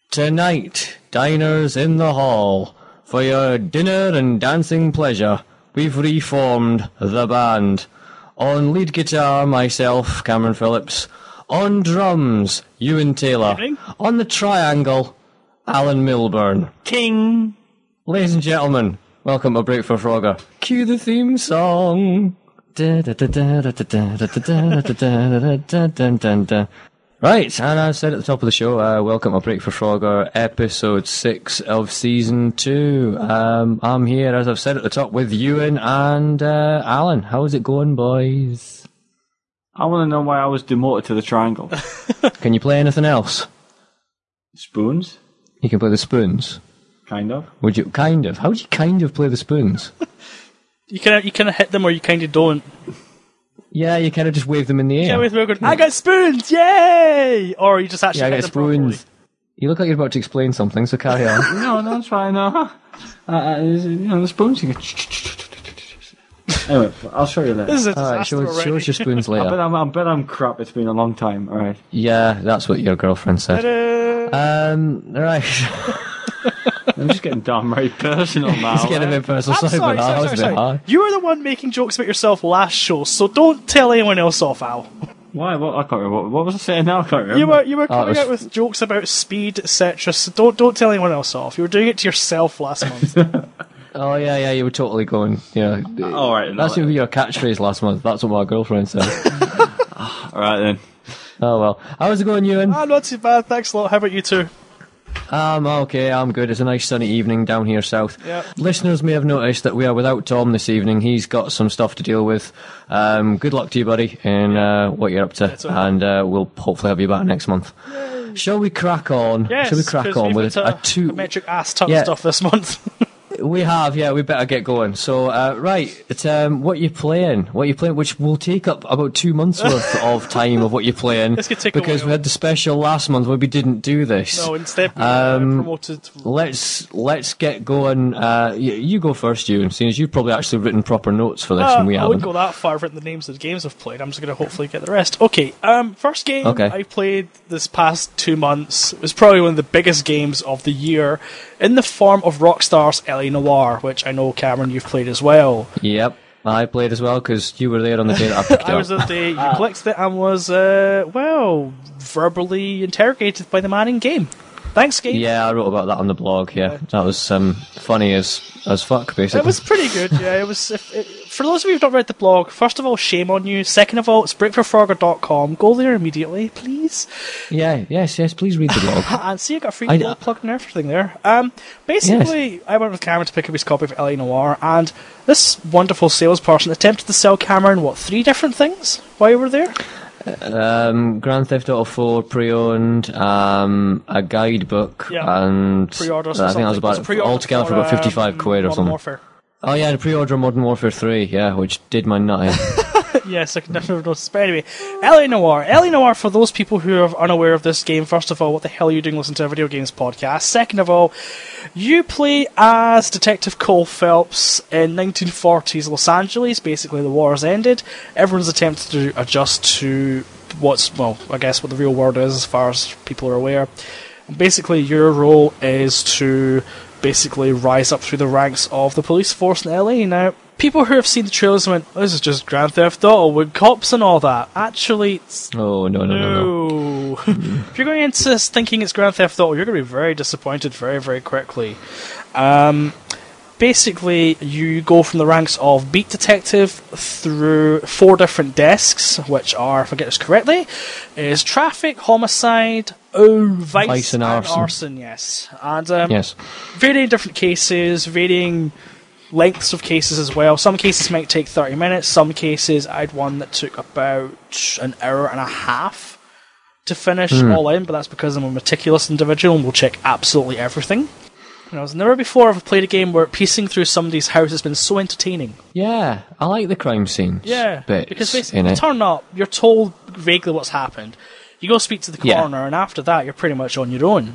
Tonight, diners in the hall. For your dinner and dancing pleasure, we've reformed the band. On lead guitar, myself, Cameron Phillips. On drums, Ewan Taylor. Evening. On the triangle, Alan Milburn. King. Ladies and gentlemen, welcome to Break for Frogger. Cue the theme song. Right, and I said at the top of the show, welcome to Break for Frogger, episode 6 of season 2. I'm here, as I've said at the top, with Ewan and Alan. How's it going, boys? I want to know why I was demoted to the triangle. Can you play anything else? Spoons? You can play the spoons. Kind of. Would you kind of? How would you kind of play the spoons? You kind of hit them or you kind of don't. Yeah, you kind of just wave them in the air. Yeah, with going, I got spoons, yay! Or you just actually I hit got them properly. spoons. You look like you're about to explain something, so carry on. No, that's fine. No. The spoons. You go. Anyway, I'll show you later. This is a Alright, disaster show us already. your spoons I later. bet I'm crap. It's been a long time. All right. Yeah, that's what your girlfriend said. Ta-da! Right. I'm just getting damn very personal now. It's getting a bit personal. I'm Sorry about that. That was a bit hard. You were the one making jokes about yourself last show, so don't tell anyone else off, Al. Why? What? I can't remember. What was I saying now? I can't remember. You were coming out with jokes about speed, etc. So don't tell anyone else off. You were doing it to yourself last month. Oh, yeah, you were totally going, yeah. All right. That's your catchphrase last month. That's what my girlfriend said. All right then. Oh, well. How's it going, Ewan? Not too bad, thanks a lot. How about you two? Okay, I'm good. It's a nice sunny evening down here south. Yep. Listeners may have noticed that we are without Tom this evening. He's got some stuff to deal with. Good luck to you, buddy, in what you're up to. That's all right. And we'll hopefully have you back next month. Yay. Shall we crack on? Yes, Shall we crack 'cause on we've with got a a metric ass ton Yeah. of stuff this month. We have, yeah, we better get going. So, right, what you playing, which will take up about 2 months worth of time of what you're playing. This could take a because while. we had the special last month where we didn't do this. No, instead we promoted. Let's get going. You go first, Ewan, seeing as you've probably actually written proper notes for this and we I haven't. wouldn't go that far. I've written the names of the games I've played. I'm just going to hopefully get the rest. Okay, first game I played this past 2 months was probably one of the biggest games of the year in the form of Rockstar's L.A. Noire, which I know, Cameron, you've played as well. Yep, I played as well because you were there on the day that I picked it I up. was the day you clicked it and was, verbally interrogated by the man in game. Thanks, game. Yeah, I wrote about that on the blog. Yeah, that was funny as fuck, basically. It was pretty good, yeah. It was. For those of you who've not read the blog, first of all, shame on you. Second of all, it's breakforfrogger.com. Go there immediately, please. Yeah, yes, please read the blog. And see, I got a free blog plug and everything there. Basically, I went with Cameron to pick up his copy of L.A. Noire, and this wonderful salesperson attempted to sell Cameron, 3 different things while you were there? Grand Theft Auto 4 pre-owned, a guidebook, and pre-orders. I think that was about altogether for about 55 quid or something. Warfare. Oh yeah, the pre-order of Modern Warfare 3, yeah, which did my nut in. Yes, I can never notice. But anyway, L.A. Noire. L.A. Noire, for those people who are unaware of this game, first of all, what the hell are you doing listening to a video games podcast? Second of all, you play as Detective Cole Phelps in 1940s Los Angeles. Basically, the war has ended. Everyone's attempted to adjust to I guess what the real world is as far as people are aware. And basically, your role is to basically rise up through the ranks of the police force in LA. Now, people who have seen the trailers went, this is just Grand Theft Auto with cops and all that. Actually, it's... Oh, no. If you're going into this thinking it's Grand Theft Auto, you're going to be very disappointed very, very quickly. Basically, you go from the ranks of beat detective through 4 different desks, which are, if I get this correctly, is traffic, homicide, vice and arson. Yes. And yes. Varying different cases, varying lengths of cases as well. Some cases might take 30 minutes. Some cases, I had one that took about an hour and a half to finish all in, but that's because I'm a meticulous individual and will check absolutely everything. As never before have I played a game where piecing through somebody's house has been so entertaining. Yeah, I like the crime scenes. Yeah, bits because basically in you it. turn up, you're told vaguely what's happened. You go speak to the coroner, and after that, you're pretty much on your own.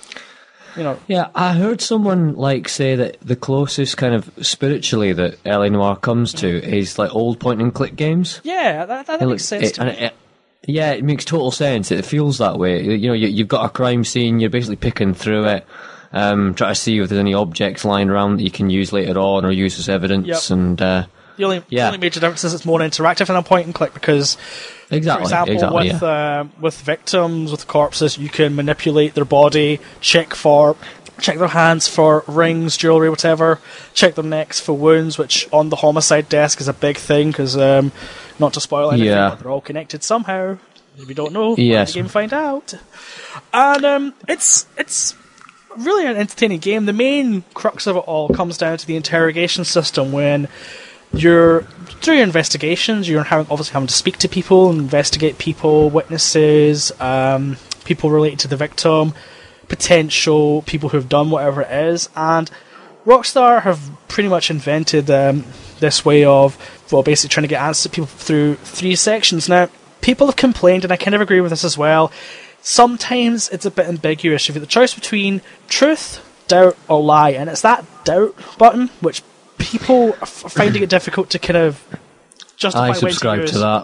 Yeah, I heard someone say that the closest kind of spiritually that L.A. Noire comes to is old point and click games. Yeah, that makes sense to me. Yeah, it makes total sense. It feels that way. You know, you've got a crime scene, you're basically picking through it, try to see if there's any objects lying around that you can use later on or use as evidence. Yep. And The only major difference is it's more interactive than a point and click because, for example, with victims, with corpses, you can manipulate their body, check their hands for rings, jewellery, whatever, check their necks for wounds, which on the homicide desk is a big thing because, not to spoil anything, but they're all connected somehow. If you don't know, yes. the game find out. And it's really an entertaining game. The main crux of it all comes down to the interrogation system when through your investigations, you're obviously having to speak to people, investigate people, witnesses, people related to the victim, potential people who have done whatever it is, and Rockstar have pretty much invented this way of, basically trying to get answers to people through 3 sections. Now, people have complained, and I kind of agree with this as well, sometimes it's a bit ambiguous. You've got the choice between truth, doubt, or lie, and it's that doubt button which people are finding it difficult to kind of justify. I subscribe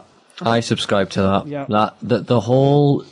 to that. Yeah. The whole...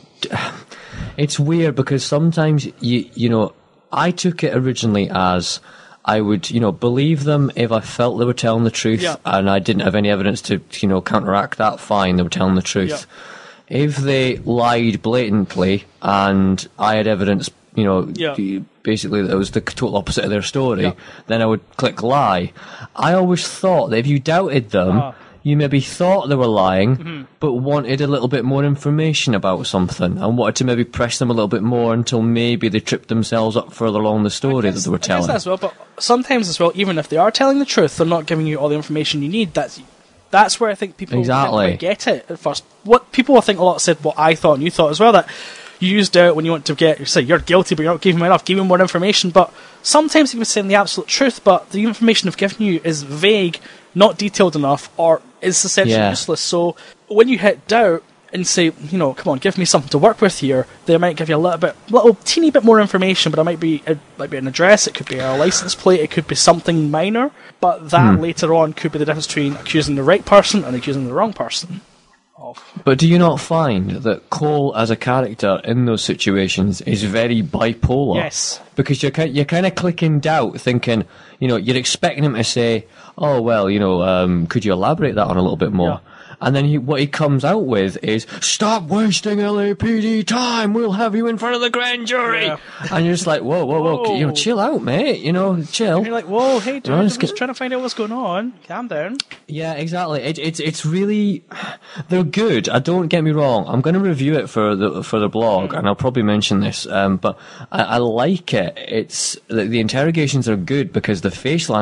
It's weird because sometimes, you know, I took it originally as I would, you know, believe them if I felt they were telling the truth and I didn't have any evidence to, you know, counteract that, fine, they were telling the truth. Yeah. If they lied blatantly and I had evidence, you know, basically that it was the total opposite of their story, then I would click lie. I always thought that if you doubted them, you maybe thought they were lying, but wanted a little bit more information about something and wanted to maybe press them a little bit more until maybe they tripped themselves up further along the story that they were telling. I guess that as well, but sometimes as well, even if they are telling the truth, they're not giving you all the information you need. That's where I think people don't quite get it at first. What people I think a lot said what I thought and you thought as well, that you used out when you want to say you're guilty but you're not giving me enough, give me more information. But sometimes you can say the absolute truth, but the information they've given you is vague, not detailed enough, or is essentially useless. So when you hit doubt and say, you know, come on, give me something to work with here, they might give you a little teeny bit more information, but it might be an address, it could be a license plate, it could be something minor, but that later on could be the difference between accusing the right person and accusing the wrong person. But do you not find that Cole as a character in those situations is very bipolar? Yes. Because you're kind of clicking doubt, thinking, you know, you're expecting him to say, oh, well, you know, could you elaborate that on a little bit more? Yeah. And then what he comes out with is, stop wasting LAPD time, we'll have you in front of the grand jury. Yeah. And you're just like, whoa, you know, chill out, mate, you know, chill. And you're like, whoa, hey, dude, I'm just trying to find out what's going on. Calm down. Yeah, exactly. It's really, they're good. Don't get me wrong. I'm going to review it for the blog, and I'll probably mention this. But I like it. It's the interrogations are good because the facial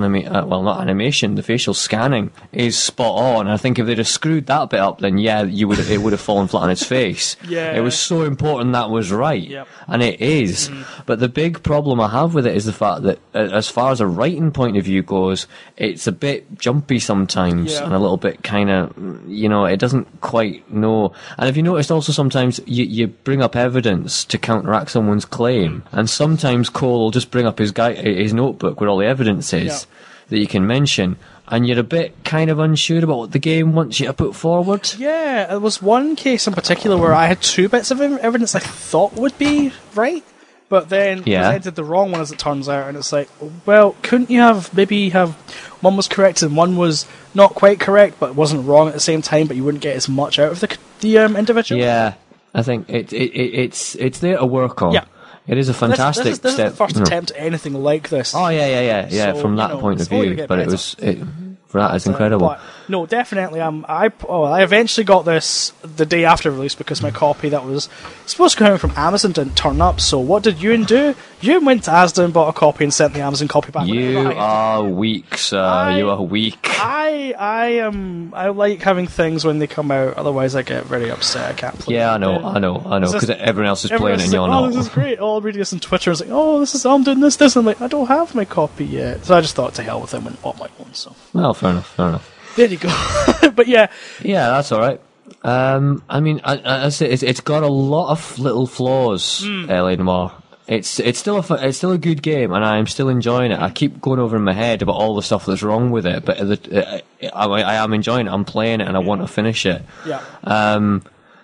the facial scanning is spot on. I think if they'd have screwed that bit up, then it would have fallen flat on its face. Yeah. It was so important that was right, and it is. But the big problem I have with it is the fact that, as far as a writing point of view goes, it's a bit jumpy sometimes and a little bit kind of, you know, it doesn't quite know. And if you noticed also sometimes you bring up evidence to counteract someone's claim, and sometimes Cole will just bring up his notebook where all the evidence is that you can mention, and you're a bit kind of unsure about what the game wants you to put forward. Yeah, there was one case in particular where I had 2 bits of evidence I thought would be right, but then presented the wrong one as it turns out, and it's like, well, couldn't you have one was correct and one was not quite correct, but wasn't wrong at the same time, but you wouldn't get as much out of the individual? Yeah, I think it's there to work on. Yeah. It is a fantastic step. This is the first attempt at anything like this. Oh, yeah. So, from that point of view, but that is incredible. But, no, definitely. I eventually got this the day after release because my copy that was supposed to come from Amazon didn't turn up. So what did you do? You went to Asda and bought a copy and sent the Amazon copy back. You are weak, sir. You are weak. I like having things when they come out. Otherwise, I get very upset. I can't play. Yeah, I know. Because everyone else is playing it and you're not. Oh, this is great. Oh, I'm reading this on Twitter. It's like, I'm doing this. And I'm like, I don't have my copy yet. So I just thought, to hell with him and bought my own. So. Well, fair enough. There you go. But yeah. Yeah, that's all right. I mean, I say it's got a lot of little flaws, L.A. Noire. It's still a good game, and I'm still enjoying it. I keep going over in my head about all the stuff that's wrong with it, but I am enjoying it. I'm playing it, and I want to finish it. Yeah.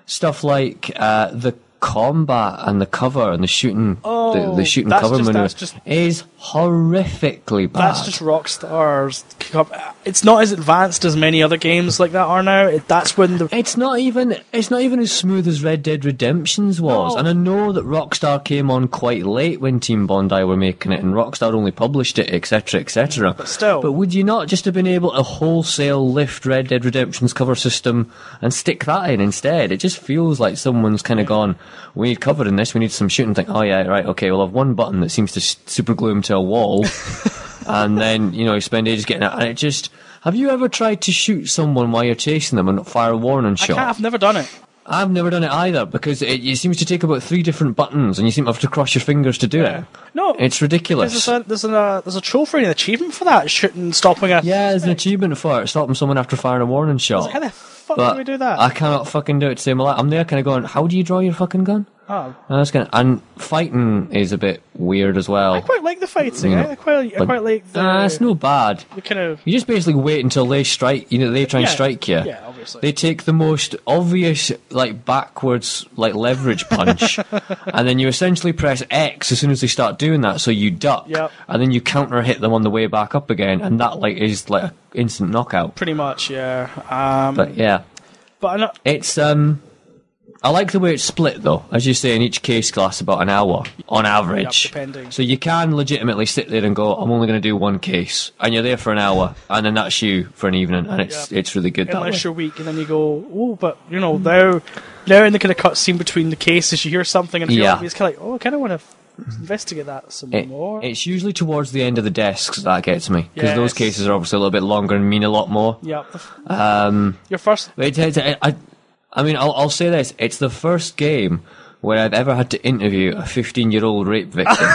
stuff like the combat and the cover and the shooting, the shooting that's cover just- maneuver that's just- is horrifically bad. That's just Rockstar's. It's not as advanced as many other games like that are now. That's when the It's not even as smooth as Red Dead Redemption's was. No. And I know that Rockstar came on quite late when Team Bondi were making it, and Rockstar only published it, etc., etc. But still. But would you not just have been able to wholesale lift Red Dead Redemption's cover system and stick that in instead? It just feels like someone's kind of gone, we need cover in this, we need some shooting. Think, oh yeah, right, okay, we'll have one button that seems to super glue him to a wall, and then, you spend ages getting it, and it just... Have you ever tried to shoot someone while you're chasing them and not fire a warning shot? I've never done it. I've never done it either, because it seems to take about 3 different buttons, and you seem to have to cross your fingers to do it. No, It's ridiculous. There's a trophy and an achievement for that, shooting, stopping a. Yeah, there's an achievement for it, stopping someone after firing a warning shot. How the fuck But do we do that? I cannot fucking do it to save my life. I'm there kind of going, how do you draw your fucking gun? Oh. And fighting is a bit weird as well. I quite like the fighting. I quite like the. It's no bad. the kind of. You just basically wait until they strike. They try and strike you. Yeah, obviously. They take the most obvious, backwards, leverage punch, and then you essentially press X as soon as they start doing that, so you duck, Yep. and then you counter hit them on the way back up again, and that is an instant knockout. Pretty much, yeah. But yeah, But I'm not. it's I like the way it's split though. As you say, in each case lasts about an hour on average. Yep, depending. So you can legitimately sit there and go, I'm only going to do one case, and you're there for an hour, and then that's you for an evening, and it's really good that way. Unless you're weak, and then you go, oh, but now in the kind of cutscene between the cases, you hear something, and it's kind of like, oh, I kind of want to investigate that some more. It's usually towards the end of the desks that gets me, because Yes. those cases are obviously a little bit longer and mean a lot more. Yeah. Your first. I'll say this: it's the first game where I've ever had to interview a 15-year-old rape victim.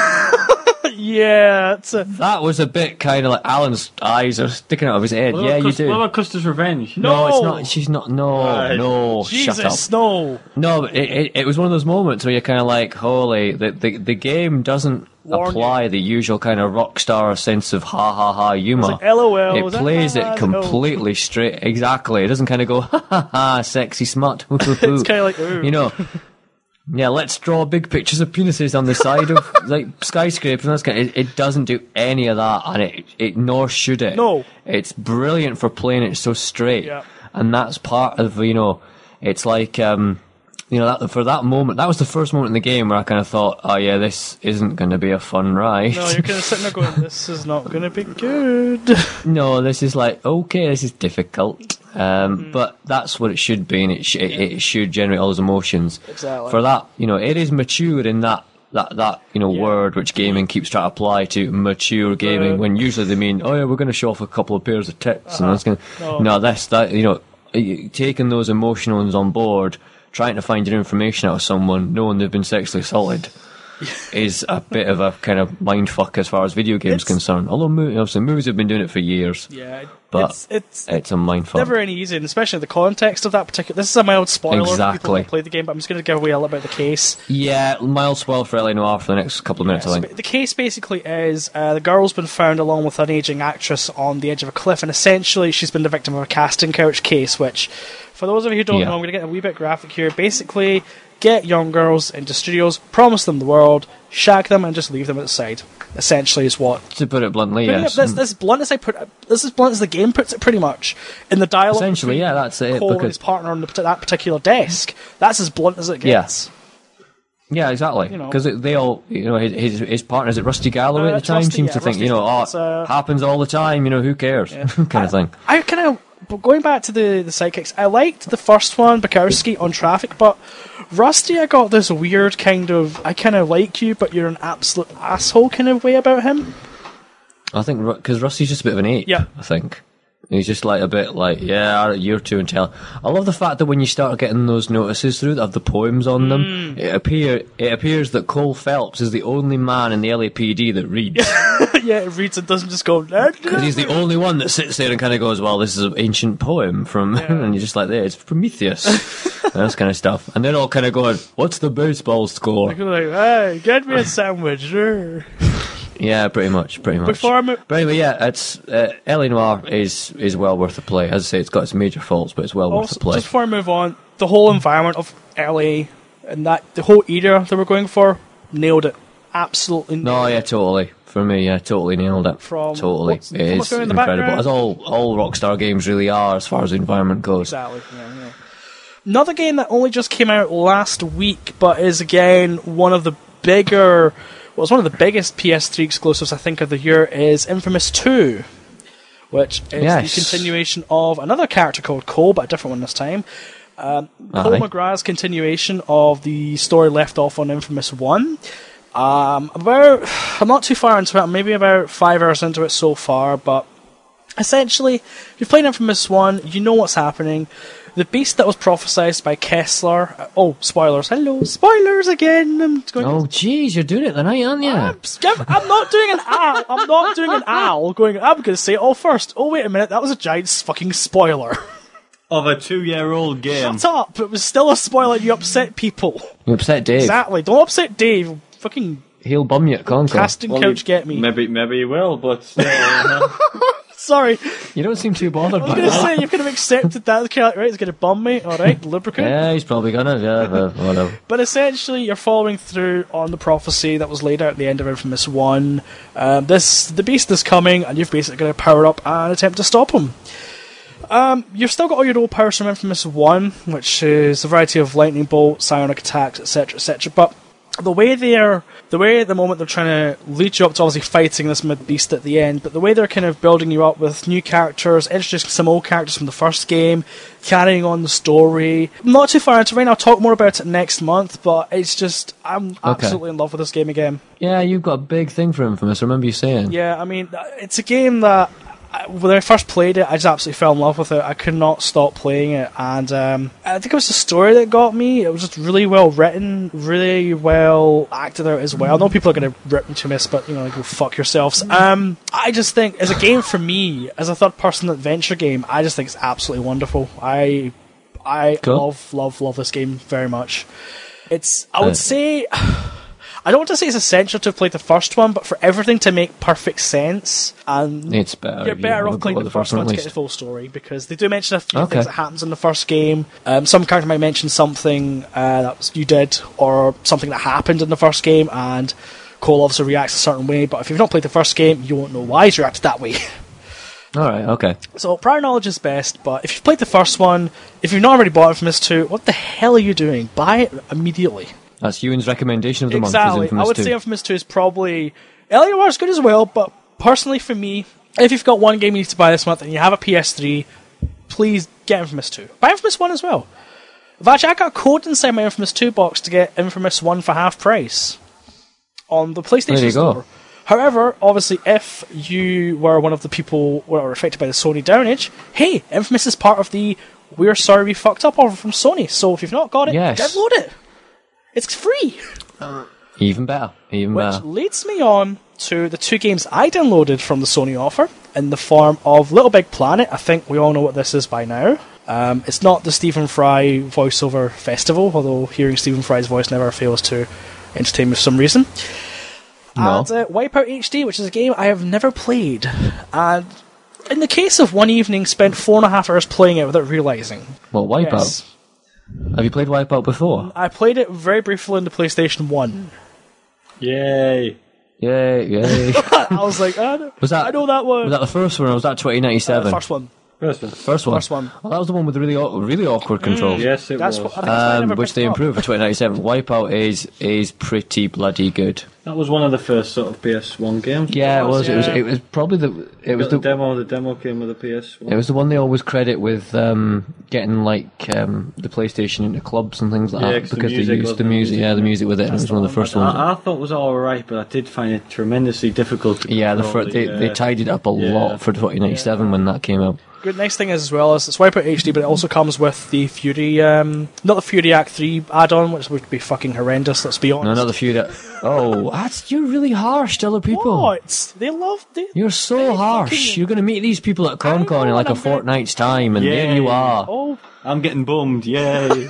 Yeah, That was a bit kind of like Alan's eyes are sticking out of his head. What Yeah, about you do. What about Custer's Revenge? No, it's not. She's not. No, Right. no. Jesus, Shut up. no. No, but it was one of those moments where you're kind of like, holy, the game doesn't Warn apply the usual kind of rock star sense of ha ha ha humour. It's like, LOL, It was that plays bad? it completely straight. Exactly. It doesn't kind of go ha ha ha sexy smut. It's It's kind of like, ooh. Yeah, let's draw big pictures of penises on the side of skyscrapers. And that's it doesn't do any of that, and it nor should it. No. It's brilliant for playing it so straight, Yeah. and that's part of it's like that for that moment. That was the first moment in the game where I kind of thought, oh yeah, this isn't going to be a fun ride. No, you're kind of sitting there going, this is not going to be good. No, this is like, okay, this is difficult. But that's what it should be, and it should generate all those emotions. Exactly. For that, it is mature in that word which gaming keeps trying to apply to mature gaming, when usually they mean, oh yeah, we're going to show off a couple of pairs of tits, and that's going taking those emotions on board, trying to find your information out of someone, knowing they've been sexually assaulted. Is a bit of a kind of mindfuck as far as video games concerned. Although obviously movies have been doing it for years. Yeah, but it's a mindfuck. Never any easy, and especially in the context of that particular. This is a mild spoiler for people who play the game, but I'm just going to give away a little bit of the case. Yeah, mild spoiler for LA Noire for the next couple of minutes, I think. So the case basically is the girl's been found along with an aging actress on the edge of a cliff, and essentially she's been the victim of a casting couch case, which, for those of you who don't know, I'm going to get a wee bit graphic here. Basically, get young girls into studios, promise them the world, shag them, and just leave them at the side. Essentially, is what. To put it bluntly, yes. This blunt as the game puts it, pretty much in the dialogue. Essentially, yeah, that's it. Cole and his partner on that particular desk. That's as blunt as it gets. Yeah, exactly. Because they all, his partner, is it Rusty Galloway at the time? Rusty, seems to think, happens all the time. Who cares? kind of thing. I kind of. But going back to the sidekicks, I liked the first one, Bukowski, on Traffic, but Rusty, I got this weird kind of, I kind of like you, but you're an absolute asshole kind of way about him. I think, because Rusty's just a bit of an ape, I think. He's just a bit yeah, you're too intelligent. I love the fact that when you start getting those notices through that have the poems on them, it appears that Cole Phelps is the only man in the LAPD that reads. Yeah, it reads and doesn't just go... Because he's the only one that sits there and kind of goes, well, this is an ancient poem from... and you're just like, there, it's Prometheus. And that kind of stuff. And they're all kind of going, what's the baseball score? Hey, get me a sandwich. Yeah, pretty much. But anyway, yeah, it's LA Noire is well worth a play. As I say, it's got its major faults, but it's well worth a play. Just before I move on, the whole environment of LA and that the whole era they were going for, nailed it. Absolutely nailed No, it. yeah, totally. For me, yeah, totally nailed it. Totally. It is going in the incredible. background? As all Rockstar games really are, as far as the environment goes. Exactly. Yeah. Another game that only just came out last week, but is again one of the bigger, well, it's one of the biggest PS3 exclusives I think of the year, is Infamous 2, which is the continuation of another character called Cole, but a different one this time. Cole McGrath's continuation of the story left off on Infamous 1. I'm not too far into it, I'm maybe about 5 hours into it so far, but essentially, if you've played Infamous 1, you know what's happening. The beast that was prophesized by Kessler... spoilers. Hello, spoilers again. Jeez, you're doing it tonight, aren't you? I'm not doing an owl. I'm not doing an owl. I'm going to say it all first. Oh, wait a minute. That was a giant fucking spoiler. Of a 2-year-old game. Shut up. It was still a spoiler. You upset people. You upset Dave. Exactly. Don't upset Dave. Fucking... He'll bum you at Conquer. Casting couch get me. Maybe he will, but still... Sorry. You don't seem too bothered by I was going to say, you've kind of accepted that. Okay, right, he's going to bum me. Alright, lubricant. Yeah, he's probably gonna, but whatever. But essentially, you're following through on the prophecy that was laid out at the end of Infamous 1. The beast is coming, and you've basically got to power up and attempt to stop him. You've still got all your old powers from Infamous 1, which is a variety of lightning bolts, psionic attacks, etc., but the way at the moment they're trying to lead you up to obviously fighting this mid-beast at the end, but the way they're kind of building you up with new characters, introducing some old characters from the first game, carrying on the story. I'm not too far into it right now, I'll talk more about it next month, but it's just, I'm absolutely in love with this game again. Yeah, you've got a big thing for Infamous, I remember you saying. Yeah, I mean, it's a game that, when I first played it, I just absolutely fell in love with it. I could not stop playing it, and I think it was the story that got me. It was just really well written, really well acted out as well. I know people are going to rip me to miss, but go fuck yourselves. I just think, as a game for me, as a third-person adventure game, I just think it's absolutely wonderful. I cool. love this game very much. I would say... I don't want to say it's essential to play the first one, but for everything to make perfect sense, and it's better. You're better off playing the first one to get the full story, because they do mention a few things that happens in the first game. Some character might mention something that you did, or something that happened in the first game, and Cole obviously reacts a certain way, but if you've not played the first game, you won't know why he's reacted that way. Alright, okay. So, prior knowledge is best, but if you've played the first one, if you've not already bought Infamous 2, what the hell are you doing? Buy it immediately. That's Ewan's recommendation of the month. Exactly. I would say Infamous 2 is probably... Alienware is good as well, but personally for me, if you've got one game you need to buy this month and you have a PS3, please get Infamous 2. Buy Infamous 1 as well. I got a code inside my Infamous 2 box to get Infamous 1 for half price on the PlayStation Store. However, obviously, if you were one of the people who were affected by the Sony downage, hey, Infamous is part of the We're Sorry We Fucked Up offer from Sony, so if you've not got it, download it. It's free. Even better. Which leads me on to the two games I downloaded from the Sony offer in the form of Little Big Planet. I think we all know what this is by now. It's not the Stephen Fry voiceover festival, although hearing Stephen Fry's voice never fails to entertain me for some reason. No. And Wipeout HD, which is a game I have never played. And in the case of one evening, spent 4.5 hours playing it without realising. Well, Wipeout? Yes. Have you played Wipeout before? I played it very briefly in the PlayStation 1. Yay. Yay. I was like, I know that one. Was that the first one or was that 2097? First one. First one. Well, that was the one with the really awkward controls. Yes, it was. Which they improved for 2097. Wipeout is pretty bloody good. That was one of the first sort of PS1 games. Yeah, it was. Yeah. It was probably the demo. The demo came with the PS1. It was the one they always credit with getting the PlayStation into clubs and things like that because they used the music. Yeah, the music with it. And it was one of the first ones. I thought it was all right, but I did find it tremendously difficult to control. They tidied up a lot for 2097 when that came out. Good. Nice thing is as well is it's Wipeout HD, but it also comes with the Fury, not the Fury Act 3 add-on, which would be fucking horrendous. Let's be honest. No, not the Fury. You're really harsh to other people. What? You're so harsh. You're going to meet these people at ConCon in like a fortnight's time, and there you are. Oh, I'm getting bummed. Yay!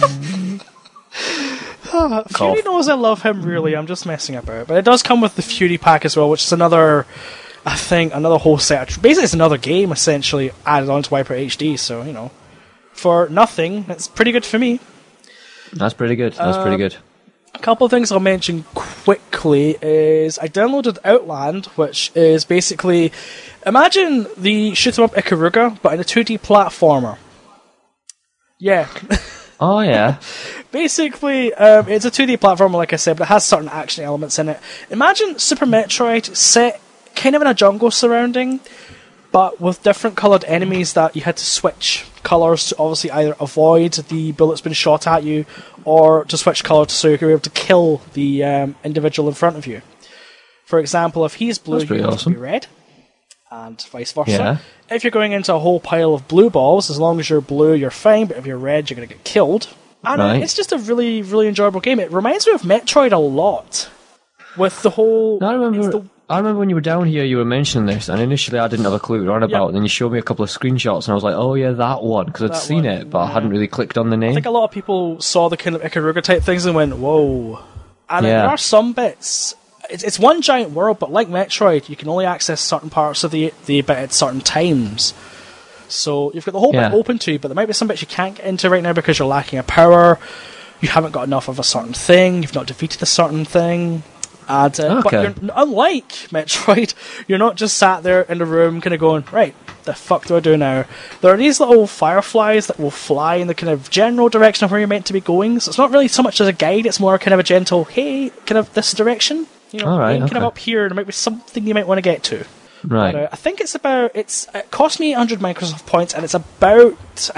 Fury knows I love him. Really, I'm just messing about. But it does come with the Fury pack as well, which is another whole set. Basically, it's another game essentially added on to Wipeout HD. So for nothing. It's pretty good for me. That's pretty good. That's pretty good. A couple of things I'll mention quickly is I downloaded Outland, which is basically, imagine the shoot 'em up Ikaruga, but in a 2D platformer. Yeah. Oh, yeah. Basically, it's a 2D platformer, like I said, but it has certain action elements in it. Imagine Super Metroid set kind of in a jungle surrounding, but with different coloured enemies that you had to switch colours to obviously either avoid the bullets being shot at you, or to switch colour so you could be able to kill the individual in front of you. For example, if he's blue, you have to be red, and vice versa. Yeah. If you're going into a whole pile of blue balls, as long as you're blue, you're fine, but if you're red, you're going to get killed. And it's just a really, really enjoyable game. It reminds me of Metroid a lot. With the whole... I remember when you were down here, you were mentioning this, and initially I didn't have a clue what you were on about, and then you showed me a couple of screenshots, and I was like, oh yeah, that one, because I'd seen it, but I hadn't really clicked on the name. I think a lot of people saw the kind of Ikaruga type things and went, whoa. And there are some bits... It's one giant world, but like Metroid, you can only access certain parts of the bit at certain times. So you've got the whole bit open to you, but there might be some bits you can't get into right now because you're lacking a power, you haven't got enough of a certain thing, you've not defeated a certain thing. And, but unlike Metroid, you're not just sat there in the room kind of going, right, the fuck do I do now? There are these little fireflies that will fly in the kind of general direction of where you're meant to be going, so it's not really so much as a guide, it's more kind of a gentle, hey, kind of this direction. You know, kind of up here, there might be something you might want to get to. Right. But, I think it cost me 800 Microsoft points, and it's about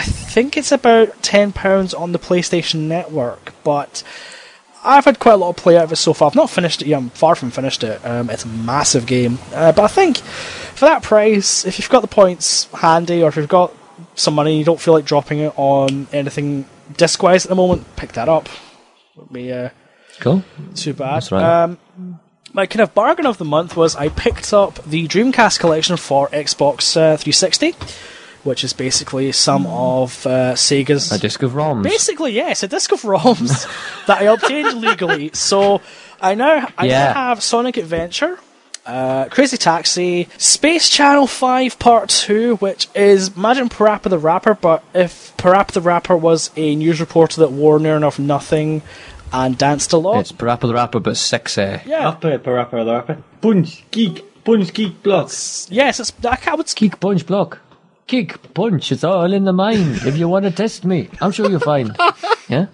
£10 on the PlayStation Network, but I've had quite a lot of play out of it so far. I've not finished it yet, I'm far from finished it. It's a massive game. But I think, for that price, if you've got the points handy, or if you've got some money and you don't feel like dropping it on anything disc-wise at the moment, pick that up. Would be cool. Too bad. That's right. My kind of bargain of the month was I picked up the Dreamcast collection for Xbox 360, which is basically some of Sega's... A disc of ROMs. Basically, yes, a disc of ROMs that I obtained legally. So I now have Sonic Adventure, Crazy Taxi, Space Channel 5 Part 2, which is, imagine Parappa the Rapper, but if Parappa the Rapper was a news reporter that wore near enough nothing and danced a lot. It's Parappa the Rapper, but sexy. Yeah. I've played Parappa the Rapper. Punch, geek, block. Yes, it's... I would... Kick, punch, block. Kick, punch, it's all in the mind. If you want to test me, I'm sure you'll find. Yeah?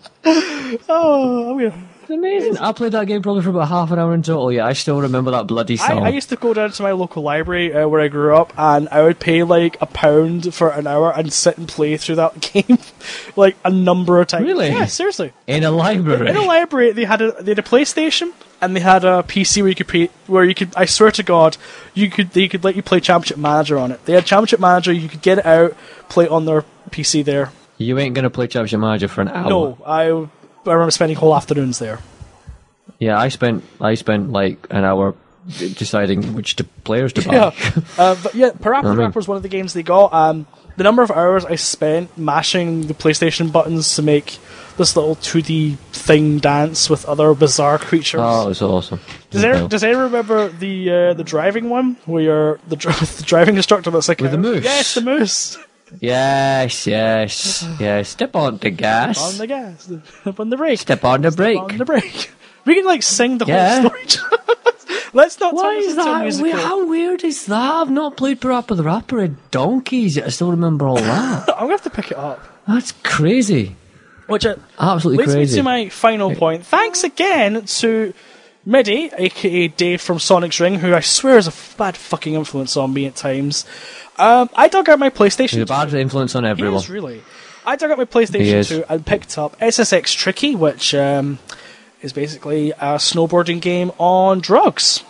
Oh, it's amazing. I played that game probably for about half an hour in total, yeah. I still remember that bloody song. I used to go down to my local library where I grew up, and I would pay like £1 for an hour and sit and play through that game like a number of times. Really? Yeah, seriously. In a library? In a library, they had a PlayStation, and they had a PC where you could, I swear to God, they could let you play Championship Manager on it. They had Championship Manager, you could get it out, play it on their PC there. You ain't going to play Championship Manager for an hour? No, I remember spending whole afternoons there. Yeah, I spent like an hour deciding which players to buy. Yeah, but yeah, Parappa the Rapper was one of the games they got. The number of hours I spent mashing the PlayStation buttons to make this little 2D thing dance with other bizarre creatures. Oh, it was awesome. Does anyone remember the driving one where you're the driving instructor that's like with the moose? Yes, the moose. Yes. Step on the gas. On the gas. Step on the brake. Step on the brake. On the brake. We can like sing the whole story. Let's not Why is that? How weird is that? I've not played Parappa the Rapper in donkeys yet. I still remember all that. I'm gonna have to pick it up. That's crazy. Which absolutely leads crazy. me to my final point. Thanks again to Midi, aka Dave from Sonic's Ring, who I swear is a bad fucking influence on me at times. I dug out my PlayStation 2. He's a bad influence on everyone. He is, really. I dug out my PlayStation 2 and picked up SSX Tricky, which is basically a snowboarding game on drugs.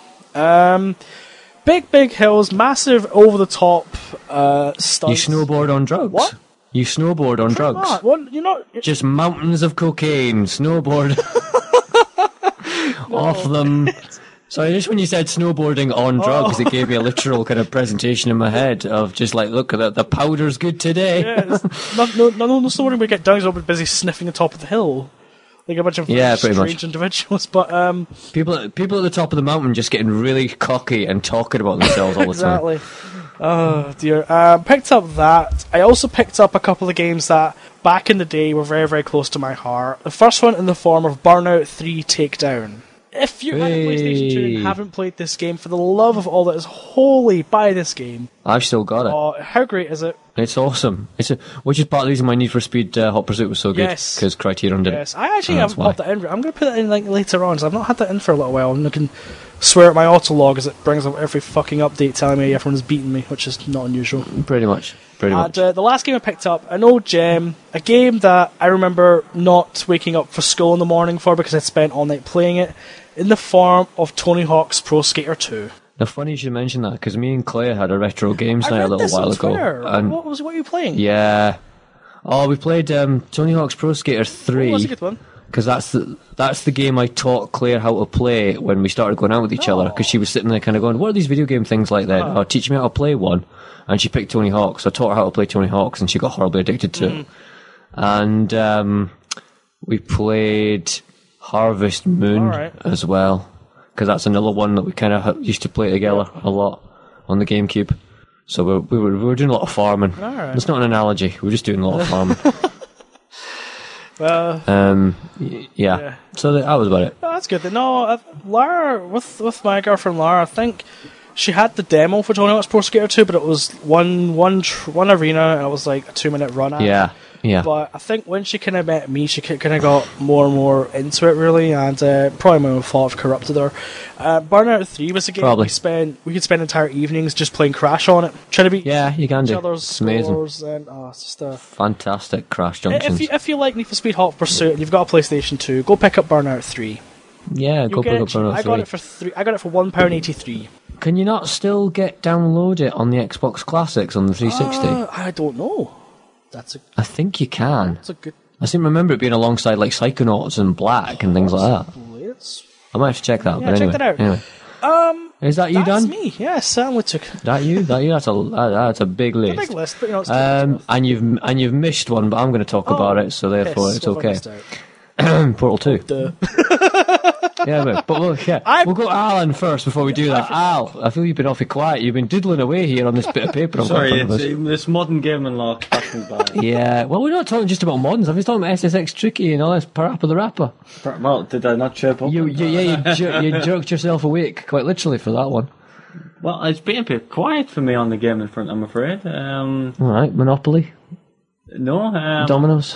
Big hills, massive over-the-top stunts. You snowboard on drugs? What? You snowboard on drugs? Not. Well, you're not... Just mountains of cocaine, snowboard off them. Sorry, just when you said snowboarding on drugs, it gave me a literal kind of presentation in my head of just like, look, the powder's good today. Yeah, no snowboarding we get down, so we're busy sniffing the top of the hill. Like a bunch of strange individuals, but people at the top of the mountain just getting really cocky and talking about themselves all the time. Exactly. Oh dear. Picked up that. I also picked up a couple of games that back in the day were very, very close to my heart. The first one in the form of Burnout 3 Takedown. If you had a PlayStation 2 and haven't played this game, for the love of all that is holy, buy this game. I've still got it. Oh, how great is it? It's awesome. Which is part of the reason my Need for Speed Hot Pursuit was so good. Yes. Because Criterion did Yes, it. I actually That's haven't popped that in. I'm going to put that in later on, so I've not had that in for a little while, and I can swear at my autolog as it brings up every fucking update telling me everyone's beaten me, which is not unusual. Pretty much. And the last game I picked up, an old gem, a game that I remember not waking up for school in the morning for because I'd spent all night playing it, in the form of Tony Hawk's Pro Skater 2. Now, funny you should mention that, because me and Claire had a retro games night a little while ago. And what were you playing? yeah. Oh, we played Tony Hawk's Pro Skater 3. Oh, that's a good one. Because that's the game I taught Claire how to play when we started going out with each other. Because she was sitting there kind of going, what are these video game things like that? Oh, teach me how to play one. And she picked Tony Hawk, so I taught her how to play Tony Hawk's, and she got horribly addicted to it. And we played Harvest Moon as well. Because that's another one that we kind of used to play together a lot on the GameCube. So we were doing a lot of farming. It's not an analogy. We were just doing a lot of farming. Yeah. So that was about it. Oh, that's good. No, Lara, with my girlfriend Lara, I think she had the demo for Tony Hawk's Pro Skater 2, but it was one arena, and it was like a 2-minute run. Yeah. But I think when she kind of met me, she kind of got more and more into it, really, and probably my own fault I've corrupted her. Burnout 3 was a game we could spend entire evenings just playing Crash on it, trying to beat you can each do. other's It's amazing. scores, and it's just a fantastic Crash Junctions. If you like Need for Speed Hot Pursuit and you've got a PlayStation 2, go pick up Burnout 3. Yeah, go pick up Burnout 3. I got it for I got it for £1.83. Can you not still download it on the Xbox Classics on the 360? I don't know. I think you can. That's a good. I seem to remember it being alongside like Psychonauts and Black and things like that. I might have to check that. Yeah, but anyway, check that out. Anyway. Is that you That's done? me. Yeah, certainly took. That you? That's a big list. It's a big list, but it's and you've missed one, but I'm going to talk about it, so therefore it's okay. Portal 2. Duh. Yeah, but look, we'll go to Alan first before we do that. Al, I feel you've been awfully quiet. You've been diddling away here on this bit of paper. Sorry, it's this modern gaming law passing by. Yeah, well, we're not talking just about moderns. I'm just talking about SSX Tricky and all this Parappa the Rapper. Well, did I not chirp up? You jerked yourself awake, quite literally, for that one. Well, it's been a bit quiet for me on the gaming front, I'm afraid. All right, Monopoly? No. Dominoes?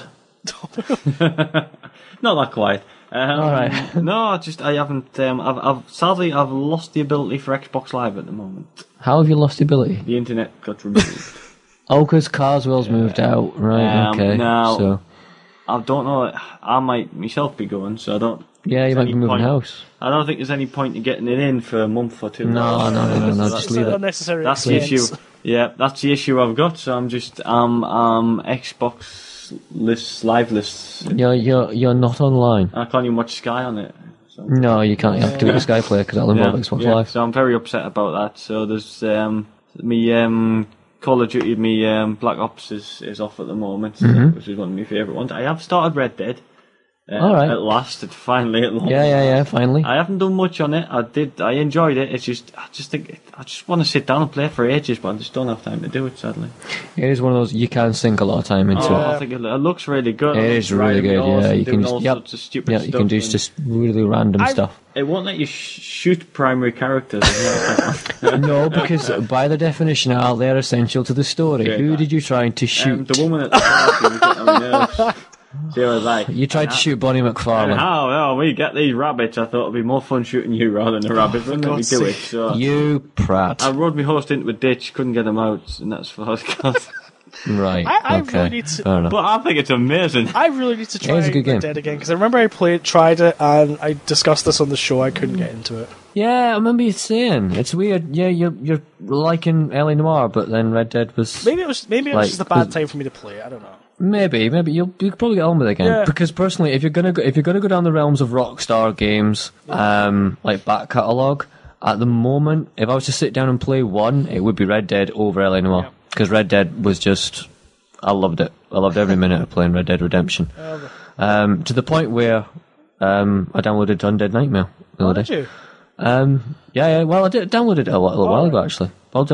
Not that quiet. All right. No, I haven't. I've lost the ability for Xbox Live at the moment. How have you lost the ability? The internet got removed. Oh, because Carswell's moved out, right? Okay. Now, so I don't know. I might myself be going, so I don't. Yeah, you might be moving house. I don't think there's any point in getting it in for a month or two. No, just leave it. Unnecessary. That's the issue. Yeah, that's the issue I've got. So I'm Xbox live lists. You're not online. I can't even watch Sky on it. So. No, you can't. You have to do it with Sky Player because that'll involve Xbox Live. So I'm very upset about that. So there's me Call of Duty, me Black Ops is off at the moment, which is one of my favourite ones. I have started Red Dead. All right. At last, finally. Yeah, finally. I haven't done much on it. I enjoyed it. It's just, I just want to sit down and play for ages, but I just don't have time to do it, sadly. It is one of those, you can sink a lot of time into it. I think it looks really good. It is really good, yeah. You can you can do just really random stuff. It won't let you shoot primary characters. No, because by the definition, Al, they're essential to the story. Okay, Who did you try to shoot? The woman at the party was getting on my nerves. So I was like, you tried to shoot Bonnie McFarlane. How we get these rabbits? I thought it'd be more fun shooting you rather than the rabbits. Wouldn't let me do it. So you prat. I rode my horse into a ditch, couldn't get them out, and that's what I was got. Right. I okay. really need to, fair enough. But I think it's amazing. I really need to try It's a good game. Red Dead again because I remember I tried it, and I discussed this on the show. I couldn't get into it. Yeah, I remember you saying it's weird. Yeah, you're liking L.A. Noire, but then Red Dead was maybe it was just a bad time for me to play it. I don't know. Maybe you could probably get on with it again. Yeah. Because personally, if you're gonna go down the realms of Rockstar games, like back catalogue, at the moment, if I was to sit down and play one, it would be Red Dead over L.A. Noire. Because Red Dead was just, I loved it. I loved every minute of playing Red Dead Redemption. To the point where I downloaded Undead Nightmare the other day. Did you? Yeah. Well, I downloaded it a little while ago actually.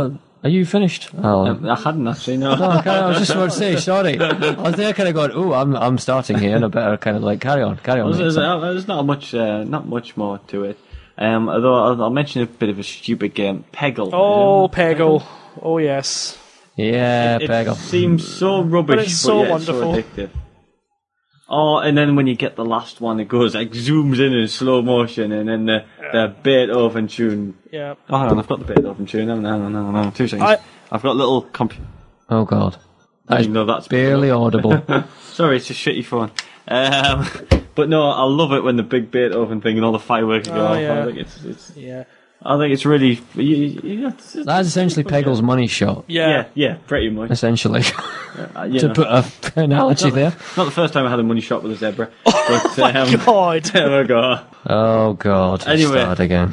Are you finished? Oh, I hadn't actually, no. no, okay, I was just about to say, sorry. I was there kind of going, oh, I'm starting here, and I better kind of like carry on. There's not much more to it. Although I'll mention a bit of a stupid game, Peggle. Oh, Peggle. Oh, yes. Yeah, It Peggle. seems so rubbish, But it's so yet wonderful. so addictive. Oh, and then when you get the last one, it goes like zooms in slow motion, and then the Beethoven tune. Yeah. Oh, hang on, I've got the Beethoven tune. Hang on, 2 seconds. I've got a little Oh, God. even though that's Barely audible. Sorry, it's a shitty phone. But no, I love it when the big Beethoven thing and all the fireworks go off. yeah. I think it's Yeah. I think it's really. That's essentially Peggle's money shot, Yeah, pretty much. essentially. You To know. put a analogy there. Not the first time I had a money shot with a zebra. But, God. there we go. Oh, God. Anyway. Start again.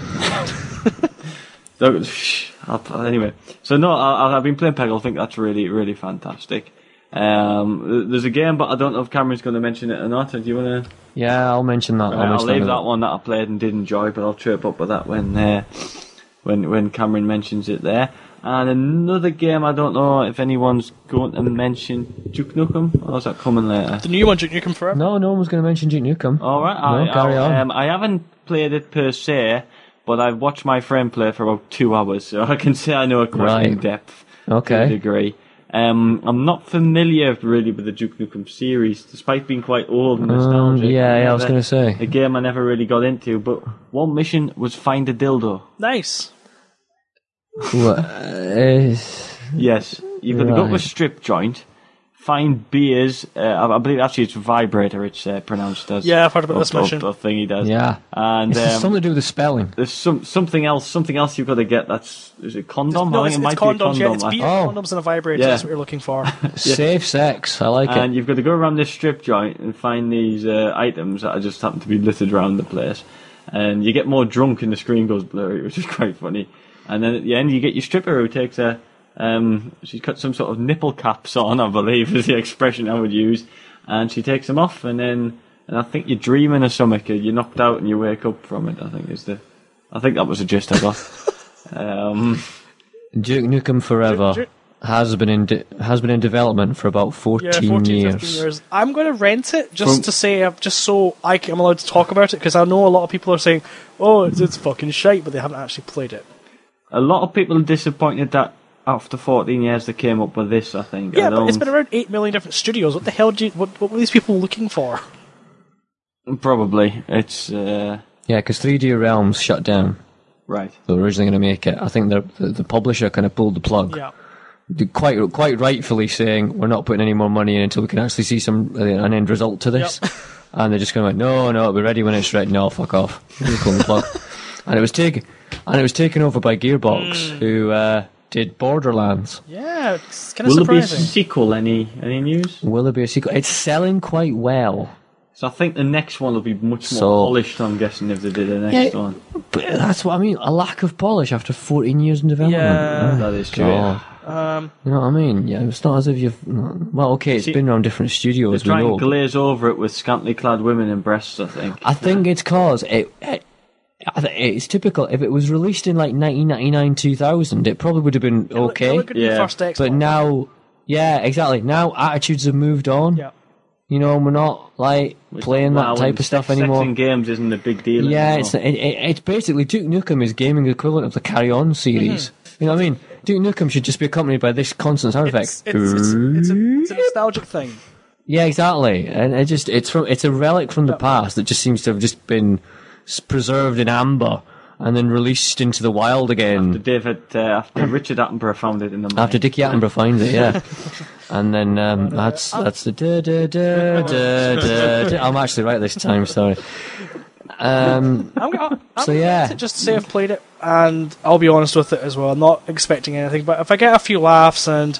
Anyway, so no, I've been playing Peggle. I think that's really, really fantastic. There's a game, but I don't know if Cameron's going to mention it or not. Do you want to? Yeah, I'll mention that. I'll leave that one that I played and did enjoy, but I'll trip up with that when Cameron mentions it there. And another game, I don't know if anyone's going to mention Duke Nukem, or is that coming later? The new one, Duke Nukem Forever. No one was going to mention Duke Nukem. All right, No, carry on. I haven't played it per se, but I've watched my friend play for about 2 hours, so I can say I know it quite in Right. depth Okay. to a degree. I'm not familiar really with the Duke Nukem series, despite being quite old and nostalgic. Yeah, I was going to say. A game I never really got into, but one mission was find a dildo. Nice. Yes, you've got to go to a Right. strip joint, find beers. I believe actually it's vibrator. It's pronounced as. Yeah, I've heard about this mission. The thing he does. Yeah. and It's something to do with the spelling. there's something else you've got to get. Is it condom? No, I it's think it might condoms. be a Yeah, it's condom. beer, Oh. condoms, and a vibrator. Yeah. That's what you're looking for. Safe sex. I like And it. you've got to go around this strip joint and find these items that just happen to be littered around the place. And you get more drunk and the screen goes blurry, which is quite funny. And then at the end, you get your stripper who takes she's got some sort of nipple caps on, I believe is the expression I would use. And she takes them off, and I think you're dreaming of something, you're knocked out and you wake up from it, I think that was the gist I got. Duke Nukem Forever has been in development for about 14, Yeah, 14, years. 15 years. I'm going to rent it just to say, just so I'm allowed to talk about it, because I know a lot of people are saying, oh, it's fucking shite, but they haven't actually played it. A lot of people are disappointed that after 14 years they came up with this, I think. Yeah, but it's been around 8 million different studios. What the hell what were these people looking for? Probably. It's, Yeah, because 3D Realms shut down. right. They were originally going to make it. I think the publisher kind of pulled the plug. Yeah. Quite rightfully saying, we're not putting any more money in until we can actually see an end result to this. Yep. And they're just going to no, it'll be ready when it's ready. No, fuck off. Just pulling the plug. And it was taken over by Gearbox, who did Borderlands. Yeah, it's kind of Will there be a surprising. sequel? Any news? Will there be a sequel? It's selling quite well. So I think the next one will be much more So- polished, I'm guessing, if they did the next one. But that's what I mean. A lack of polish after 14 years in development. Yeah. That is true. God. You know what I mean? Yeah, it's not as if you've. Well, okay, it's See, been around different They studios. We try know. and glaze over it with scantily clad women and breasts, I think. I think it's cause it's typical. If it was released in like 1999, 2000, it probably would have been okay. Look at the Yeah. first Xbox. But now, yeah, exactly. Now attitudes have moved on. Yeah. You know, we're not like It's playing not that wow, type and of stuff sex anymore. in games isn't a big deal Yeah, anymore. it's basically Duke Nukem is gaming equivalent of the Carry On series. You know what I mean? Duke Nukem should just be accompanied by this constant sound effect. It's a nostalgic thing. Yeah, exactly. And it's a relic from the past that just seems to have just been preserved in amber and then released into the wild again After Richard Attenborough found it in the mine. after Dickie Attenborough finds it. Yeah, and then that's the da da da da da. I'm actually right this time. Sorry. I'm So, yeah. gonna just say I've played it, and I'll be honest with it as well. I'm not expecting anything, but if I get a few laughs and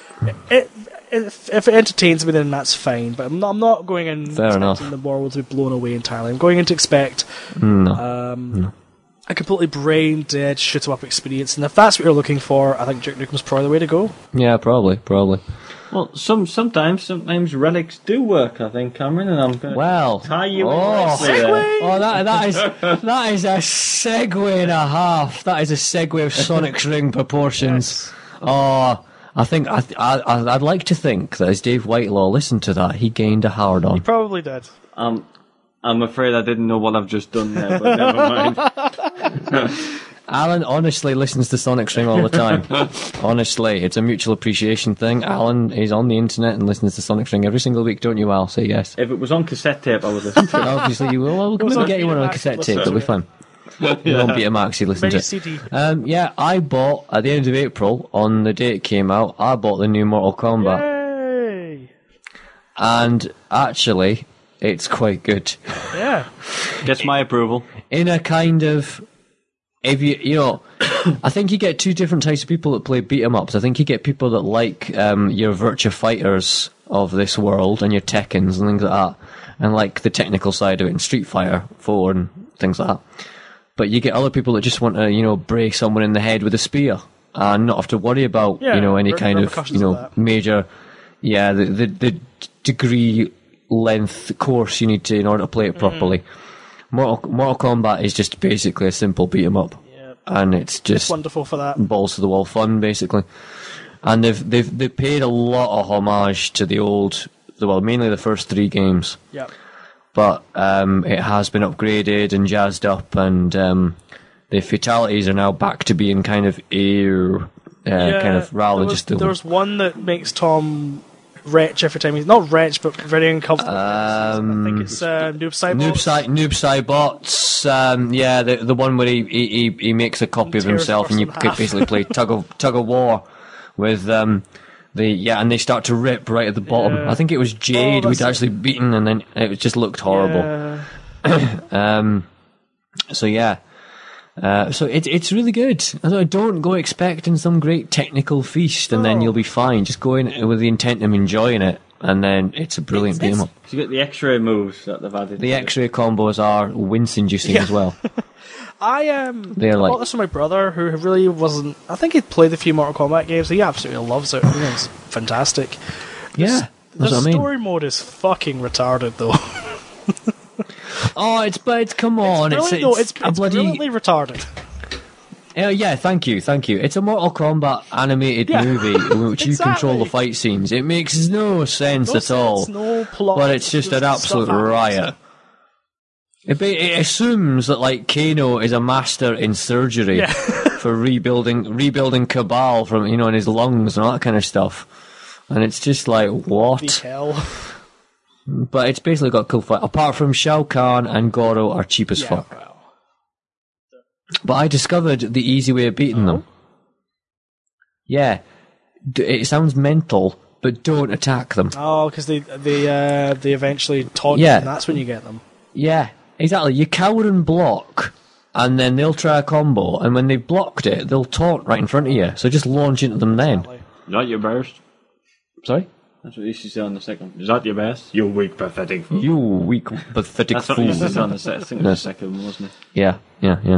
if it entertains me, then that's fine. But I'm not going in Fair expecting enough. the world to be blown away entirely. I'm going in to expect a completely brain dead shoot 'em up experience, and if that's what you're looking for, I think Duke Nukem's probably the way to go. Yeah, probably. Well, sometimes relics do work, I think, Cameron, and I'm going to Well, tie you in oh, nicely there. oh, that is a segue and a half. That is a segue of Sonic's Ring proportions. Oh, I think I'd like to think that as Dave Whitelaw listened to that, he gained a hard on. He probably did. I'm afraid I didn't know what I've just done there, but never mind. Alan honestly listens to Sonic String all the time. Honestly, it's a mutual appreciation thing. Alan is on the internet and listens to Sonic String every single week, don't you, Al? Say yes. If it was on cassette tape, I would listen to it. Obviously you will. We'll maybe get you one on cassette tape, it'll be fun. You won't be a maxi listen to Mini it. CD. Yeah, I bought, at the end of April, on the day it came out, I bought the new Mortal Kombat. Yay! And actually, it's quite good. Yeah. Gets my approval. In a kind of, if you know, I think you get two different types of people that play beat 'em ups. I think you get people that like your Virtua Fighters of this world and your Tekkens and things like that, and like the technical side of it in Street Fighter 4 and things like that. But you get other people that just want to, break someone in the head with a spear and not have to worry about, any kind of, major, the degree length course you need to in order to play it properly. Mortal Kombat is just basically a simple beat 'em up, and it's just wonderful for that. Balls to the wall fun, basically. And they've paid a lot of homage to mainly the first three games. Yep. But it has been upgraded and jazzed up, and the fatalities are now back to being kind of kind of rather just. There's one that makes Tom retch every time he's not retch, but very uncomfortable. I think it's Noob Saibot. Noob Saibot's, the one where he makes a copy of himself, and you could basically play tug of war with and they start to rip right at the bottom. Yeah. I think it was Jade we'd actually beaten, and then it just looked horrible. Yeah. So it's really good. So don't go expecting some great technical feast, and then you'll be fine. Just go in with the intent of enjoying it, and then it's a brilliant beat 'em up. You get the X-ray moves that they've added. The X-ray combos are wince-inducing as well. I bought this from my brother, who really wasn't. I think he'd played a few Mortal Kombat games. He absolutely loves it. It's fantastic. Yeah, that's what I mean. The story mode is fucking retarded, though. Oh, come on! It's brilliantly retarded. Yeah, thank you. It's a Mortal Kombat animated movie in which you control the fight scenes. It makes no sense at all. No plot, but it's just an absolute riot. It assumes that Kano is a master in surgery for rebuilding Cabal from in his lungs and all that kind of stuff, and it's just like what? The hell. But it's basically got cool fight. Apart from Shao Kahn and Goro are cheap as fuck. Well. But I discovered the easy way of beating them. Yeah, it sounds mental, but don't attack them. Oh, because they eventually taunt you, and that's when you get them. Yeah. Exactly, you cower and block, and then they'll try a combo, and when they've blocked it, they'll taunt right in front of you, so just launch into them then. Is that your best? Sorry? That's what you used to say on the second. Is that your best? You weak, pathetic fool. You weak, pathetic That's fool. what you used to say on the second. I think it was the second one, wasn't it? Yeah.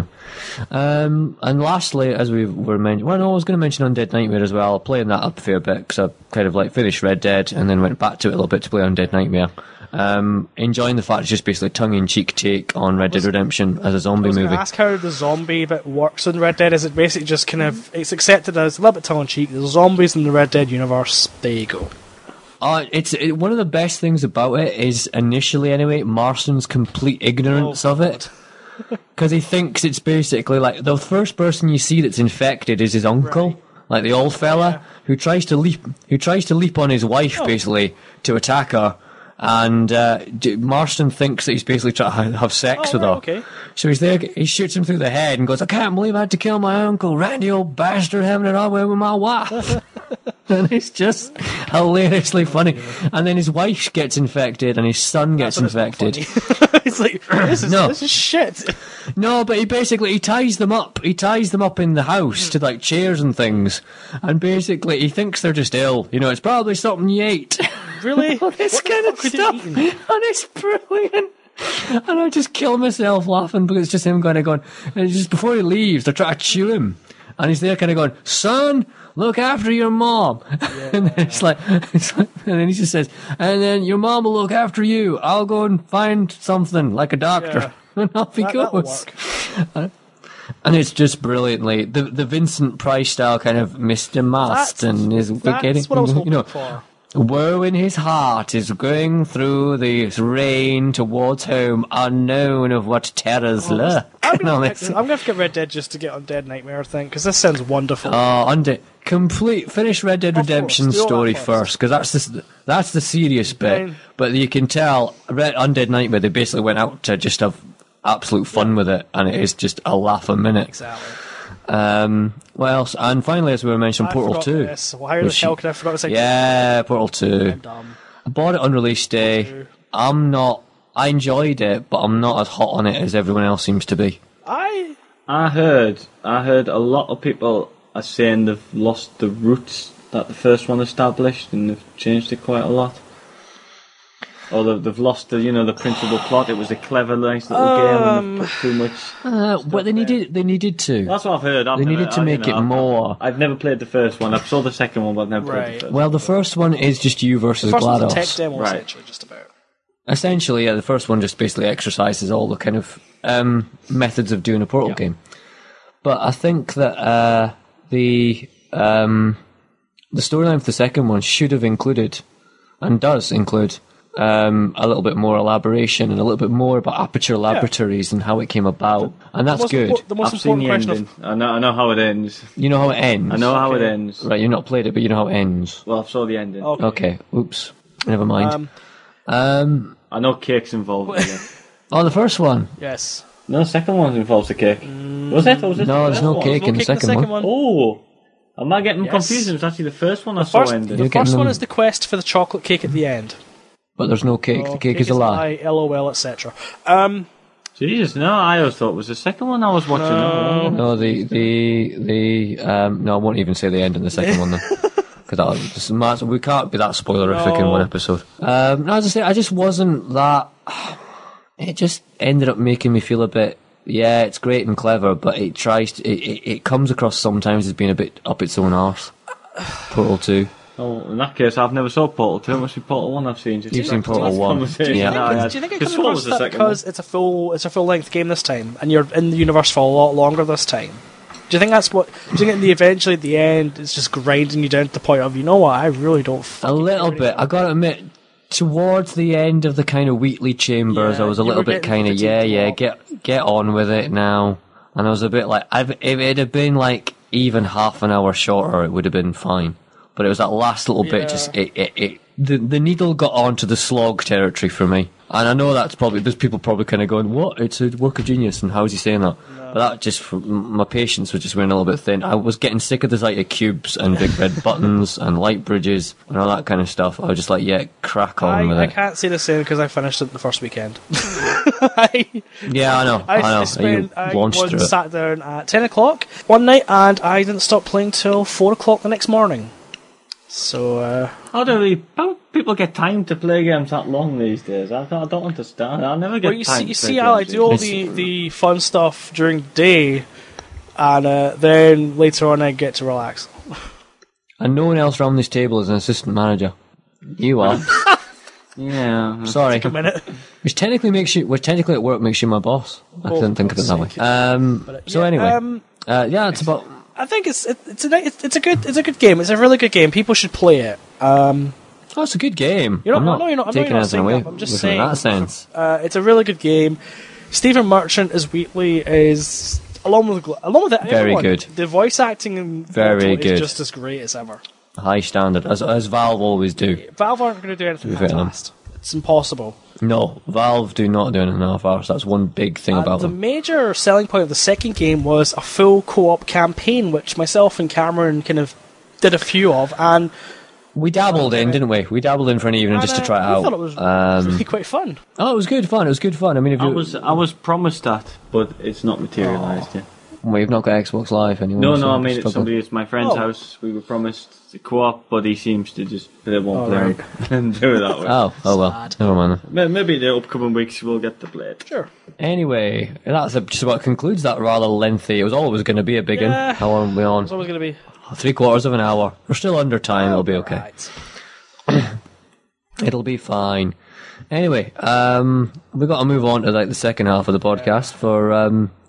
And lastly, as we were mentioning, I was going to mention Undead Nightmare as well, playing that up a fair bit, because I kind of finished Red Dead, and then went back to it a little bit to play Undead Nightmare. Enjoying the fact it's just basically tongue-in-cheek take on Red Dead Redemption as a zombie movie. Ask how the zombie bit works in Red Dead. Is it basically just kind of it's accepted as a little bit tongue-in-cheek? There's zombies in the Red Dead universe. There you go. One of the best things about it is initially anyway Marston's complete ignorance of it, because he thinks it's basically the first person you see that's infected is his uncle, the old fella who tries to leap on his wife basically to attack her. And Marston thinks that he's basically trying to have sex with her. Okay. So he's there, he shoots him through the head and goes, I can't believe I had to kill my uncle, Randy, old bastard, having it all with my wife. And it's just hilariously funny. And then his wife gets infected and his son gets infected. He's like, this is shit. No, but he ties them up. He ties them up in the house to chairs and things. And basically he thinks they're just ill. It's probably something you ate. Really? This kind of stuff. And it's brilliant. And I just kill myself laughing because it's just him going, and just before he leaves, they're trying to chew him. And he's there kind of going, son, look after your mom. Yeah. And then and then he just says, and then your mom will look after you. I'll go and find something like a doctor. Yeah. And off he goes. And it's just brilliantly the Vincent Price style kind of Mr. Marston is getting, what I was hoping for. Woe in his heart is going through the rain towards home, unknown of what terrors lurk. I'm going to get Red Dead just to get Undead Nightmare thing, because this sounds wonderful. Finish Red Dead Redemption story first, because that's the serious bit. But you can tell, Undead Nightmare, they basically went out to just have absolute fun with it, and it is just a laugh a minute. Exactly. What else? And finally, as we were mentioning, Portal 2. This. Why the hell could I forget to say? Yeah, Portal 2. I'm dumb. I bought it on release day. I enjoyed it, but I'm not as hot on it as everyone else seems to be. I heard a lot of people are saying they've lost the roots that the first one established, and they've changed it quite a lot. Or they've lost the principal plot. It was a clever, nice little game, and they've put too much. But they needed to. That's what I've heard. They needed to make it more. I've never played the first one. I've saw the second one, but I've never played the first. Well, the first one is just you versus the first GLaDOS. one's a tech demo, essentially, just about. Essentially, yeah. The first one just basically exercises all the kind of methods of doing a Portal game. But I think that the storyline for the second one should have included, and does include, a little bit more elaboration and a little bit more about Aperture Laboratories and how it came about, and that's good. The most I've seen important the question ending. I know how it ends. You know how it ends? I know how it ends. Right, you've not played it, but you know how it ends. Well, I saw the ending. Okay, oops. Never mind. I know cake's involved. The first one? Yes. No, the second one involves a cake. Was it? Or was it No, there's no cake in the second one. Oh! Am I getting confused? It was actually the first one I saw ended. The first one is the quest for the chocolate cake at the end. But there's no cake. The cake is a lie. LOL, etc. Jesus, no, I always thought it was the second one I was watching. No, no, I won't even say the end in the second one then. Because we can't be that spoilerific in one episode. No, as I say, I just wasn't that. It just ended up making me feel a bit. Yeah, it's great and clever, but it comes across sometimes as being a bit up its own arse. Portal 2. Oh, in that case, I've never saw Portal 2. It must be Portal 1 I've seen. You've seen Portal 1. Yeah. Do you think it comes across that because it's a full length game this time, and you're in the universe for a lot longer this time? Do you think that's what? Do you think eventually at the end it's just grinding you down to the point of, you know what, I really don't. A little bit. I gotta admit, towards the end of the kind of Wheatley Chambers, I was a little bit kind of get on with it now, and I was a bit like, if it had been like even half an hour shorter, it would have been fine. But it was that last little bit, just the needle got onto the slog territory for me. And I know there's people probably kind of going, what? It's a work of genius, and how is he saying that? No. But that just, my patience was just wearing a little bit thin. I was getting sick of the sight of cubes and big red buttons and light bridges and all that kind of stuff. I was just like, crack on with it. I can't say the same because I finished it the first weekend. Yeah, I know. I sat down at 10 o'clock one night and I didn't stop playing till 4 o'clock the next morning. So, how people get time to play games that long these days? I don't understand. I never get time. You see how I do all the fun stuff during the day, and then later on I get to relax. And no one else around this table is an assistant manager. You are. Yeah. Sorry. Take a minute. Which technically at work makes you my boss. I didn't think of it that way. So anyway, it's about. I think it's a good game. It's a really good game. People should play it. It's a good game. You're not, I'm not taking anything away. I'm just saying. In that sense, it's a really good game. Stephen Merchant as Wheatley is along with it. Very good. The voice acting in very good. Is just as great as ever. High standard, as Valve always do. Valve aren't going to do anything fast. It's impossible. No, Valve do not do anything half-arsed. That's one big thing about them. The major selling point of the second game was a full co-op campaign, which myself and Cameron kind of did a few of, and we dabbled in, didn't we? We dabbled in for an evening just to try it out. I thought it was really quite fun. Oh, it was good fun. It was good fun. I mean, I was promised that, but it's not materialised yet. We've not got Xbox Live anymore. No, I mean, it's my friend's house. We were promised the co-op, but he seems to just won't play and do it that way. Oh well. Never mind then. Maybe the upcoming weeks we'll get to play it. Sure. Anyway, that's just about concludes that rather lengthy. It was always going to be a big one. How long are we on? It's always going to be 3/4 of an hour. We're still under time. It'll be okay. Right. It'll be fine. Anyway, we've got to move on to the second half of the podcast for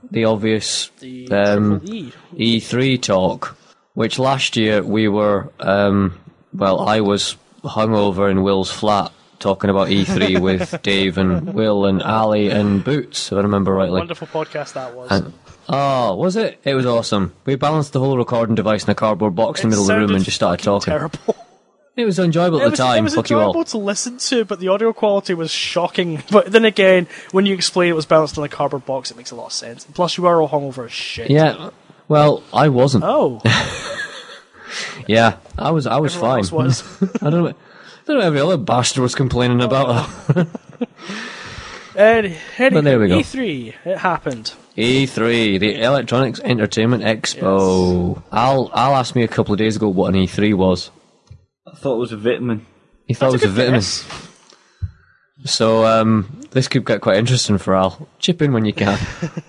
the obvious The Triple E. E3 talk, which last year we were, I was hungover in Will's flat talking about E3 with Dave and Will and Ali and Boots, if I remember rightly. Wonderful podcast that was. And, was it? It was awesome. We balanced the whole recording device in a cardboard box in the middle of the room and just started talking. Terrible. It was enjoyable at the time. It was Fuck you all. enjoyable to listen to, but the audio quality was shocking. But then again, when you explain it was balanced in a cardboard box, it makes a lot of sense. And plus, you are all hungover as shit. Yeah. Well, I wasn't. Oh. Yeah, I was Everyone fine. else was. I don't know. Every other bastard was complaining about it. But there we go. E3, it happened. E3, the Electronics Entertainment Expo. Yes. Al asked me a couple of days ago what an E3 was. I thought it was a vitamin. He thought it was a vitamin. Guess. So this could get quite interesting for Al. Chip in when you can.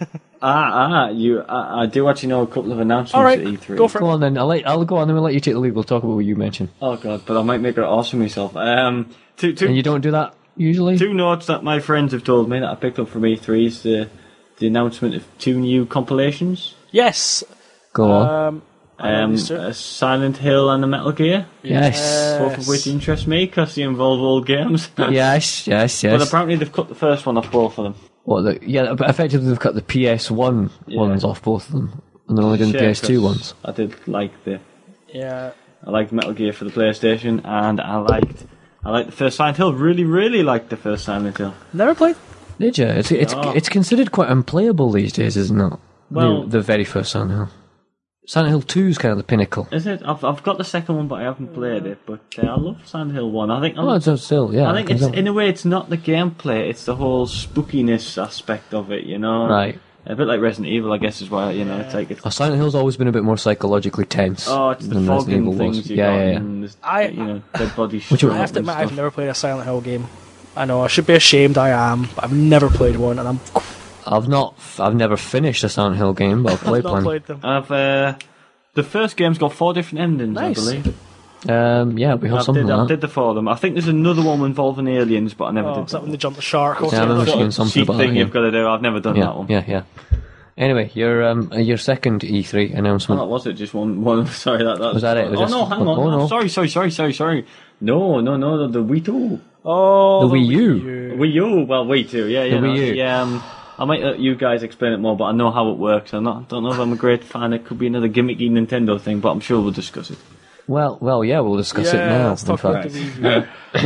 I do actually know a couple of announcements All right, at E3. go for it. Go on then. I'll go on. Then we'll let you take the lead. We'll talk about what you mentioned. Oh god, but I might make it awesome myself. And you don't do that usually. Two notes that my friends have told me that I picked up from E3 is the announcement of 2 new compilations. Yes. Go on. A Silent Hill and a Metal Gear. Yes. Both of which interest me because they involve old games. Yes. But apparently they've cut the first one off both of them. But effectively they've cut the PS1 ones off both of them, and they're only doing the PS2 ones. I did like Yeah. I liked Metal Gear for the PlayStation, and I liked the first Silent Hill. Really, really liked the first Silent Hill. Never played. Did you? It's considered quite unplayable these days, isn't it? Well, the very first Silent Hill. Silent Hill 2 is kind of the pinnacle. Is it? I've got the second one, but I haven't played it. But I love Silent Hill 1. I think. Still, yeah. I think it's in a way it's not the gameplay; it's the whole spookiness aspect of it. You know, right. A bit like Resident Evil, I guess, is why it's like it's. Silent Hill's always been a bit more psychologically tense. Oh, it's the than Resident Evil fogging things was. you got, Yeah. and dead body. I have to admit, I've never played a Silent Hill game. I know I should be ashamed. I am, but I've never played one, and I've never finished a Silent Hill game, but I've played not one. played them. The first game's got 4 different endings, Nice. I believe. Yeah, we have something I like that. did the 4 of them. I think there's another one involving aliens, but I never Oh, did is that that when one. they jump the shark? Yeah, I remember seeing something Cheap about thing that. you've got to do. I've never done that one. Yeah. Anyway, your second E3 Oh, announcement. that was it. Just one. Sorry, that Was that it? Was Oh that- no, hang on. oh, no. Sorry. No. The Wii 2. Oh, The Wii U. Wii U. Well, Wii 2. Yeah. The Wii U. Yeah. I might let you guys explain it more, but I know how it works. Don't know if I'm a great fan. It could be another gimmicky Nintendo thing, but I'm sure we'll discuss it. Well, yeah, we'll discuss it now. Let's In talk about fact, the Wii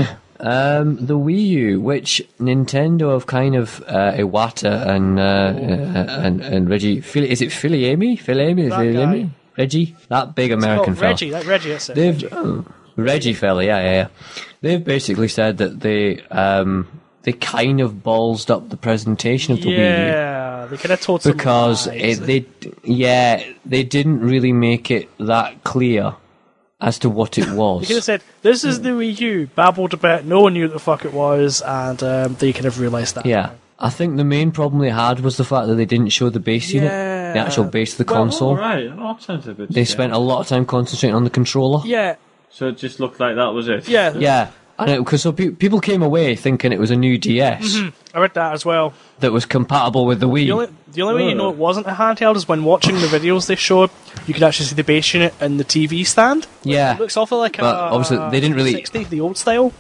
U. the Wii U, which Nintendo have kind of Iwata and Reggie. Is it Fili-Amy? Reggie, that big American fella. Reggie, that's it. They've Reggie fella, yeah. They've basically said that they kind of ballsed up the presentation of the Wii U. Yeah, they could have told some Because lies. they didn't really make it that clear as to what it was. They could have said, "This is the Wii U." Babbled a bit. No one knew what the fuck it was, and they could have realised that. Yeah, I think the main problem they had was the fact that they didn't show the base unit, the actual base of the console. All right. Oh, that sounds a bit. They spent a lot of time concentrating on the controller. Yeah, So it just looked like that was it. yeah. Yeah, because people came away thinking it was a new DS I read that as well. that was compatible with the Wii. The only way you know it wasn't a handheld is when watching the videos they showed, you could actually see the base unit and the TV stand. Yeah, It looks awful like But a obviously they didn't really- 60, the old style.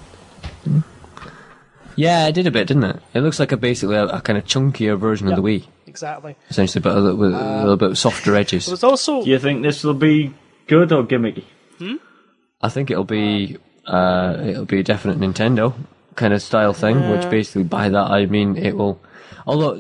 yeah, it did a bit, didn't it? It looks like basically a kind of chunkier version of the Wii, Exactly. essentially, but with a little bit softer edges. It was also Do you think this will be good or gimmicky? I think it'll be a definite Nintendo kind of style thing, which basically by that I mean it will. Although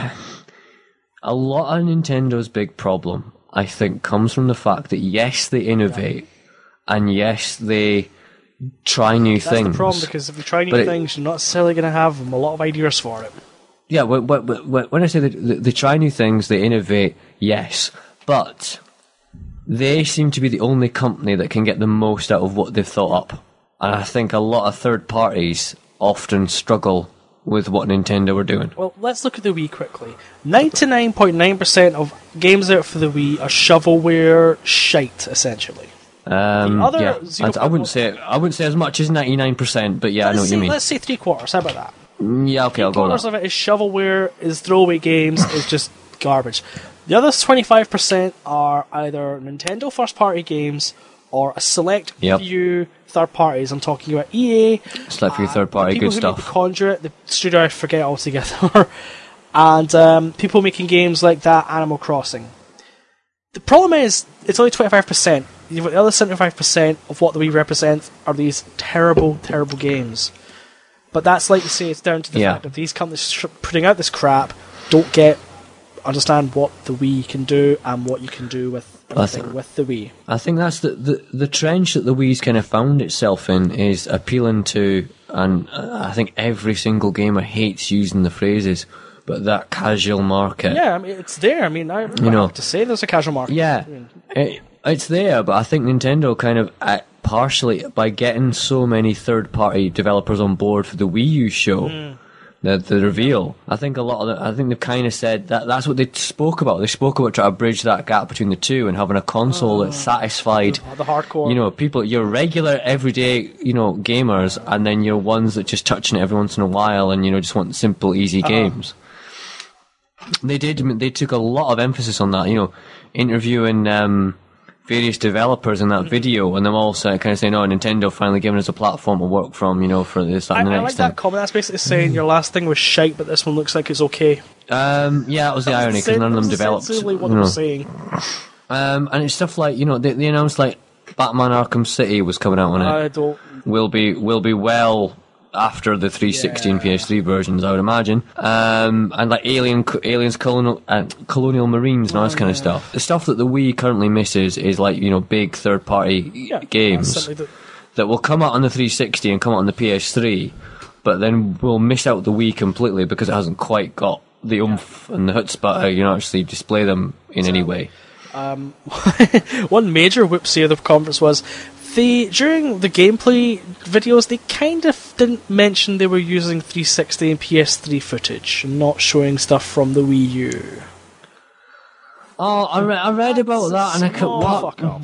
a lot of Nintendo's big problem, I think, comes from the fact that yes, they innovate, and yes, they try new that's things. the problem, because if you try new But things, you're not necessarily going to have a lot of ideas for it. Yeah, when I say that they try new things, they innovate, yes, but they seem to be the only company that can get the most out of what they've thought up. And I think a lot of third parties often struggle with what Nintendo are doing. Well, let's look at the Wii quickly. 99.9% of games out for the Wii are shovelware shite, essentially. other Yeah, 0.1 I wouldn't say as much as 99%, but yeah, I know what you mean. Let's say 3/4. How about that? Yeah, okay, I'll go with Quarters that. of it is shovelware, is throwaway games, is just garbage. The other 25% are either Nintendo first-party games or a select few third parties. I'm talking about EA, Select few third party people good who stuff. make the Conduit, the studio I forget altogether, and people making games like that, Animal Crossing. The problem is, it's only 25%. The other 75% of what we represent are these terrible, terrible games. But that's, like you say, it's down to the fact that these companies putting out this crap don't understand what the Wii can do and what you can do with everything with the Wii. I think that's the trench that the Wii's kind of found itself in is appealing to, and I think every single gamer hates using the phrases, but that casual market. Yeah, I mean, it's there. I mean, I have to say there's a casual market. Yeah, it's there, but I think Nintendo kind of partially, by getting so many third-party developers on board for the Wii U show, the reveal, I think a lot of I think they've kind of said that's what they spoke about. They spoke about trying to bridge that gap between the two and having a console that satisfied the hardcore, people, your regular everyday, gamers, and then your ones that just touching it every once in a while and just want simple, easy games. They took a lot of emphasis on that, interviewing various developers in that video, and them all kind of saying, Nintendo finally giving us a platform to work from, for this, that, and the next I like that comment. That's basically saying your last thing was shite, but this one looks like it's okay. Yeah, that was the irony, because none of them developed. That's essentially what they were saying. And it's stuff like, they announced, like, Batman Arkham City was coming out on it. Will be well after the 360 and PS3 versions, I would imagine. And like Aliens Colonial Marines and all this kind of stuff. The stuff that the Wii currently misses is like, big third-party games that will come out on the 360 and come out on the PS3, but then will miss out the Wii completely because it hasn't quite got the oomph and the chutzpah to actually display them in any way. One major whoopsie of the conference was during the gameplay videos, they kind of didn't mention they were using 360 and PS3 footage and not showing stuff from the Wii U. Oh, I read about that and I could... Fuck up.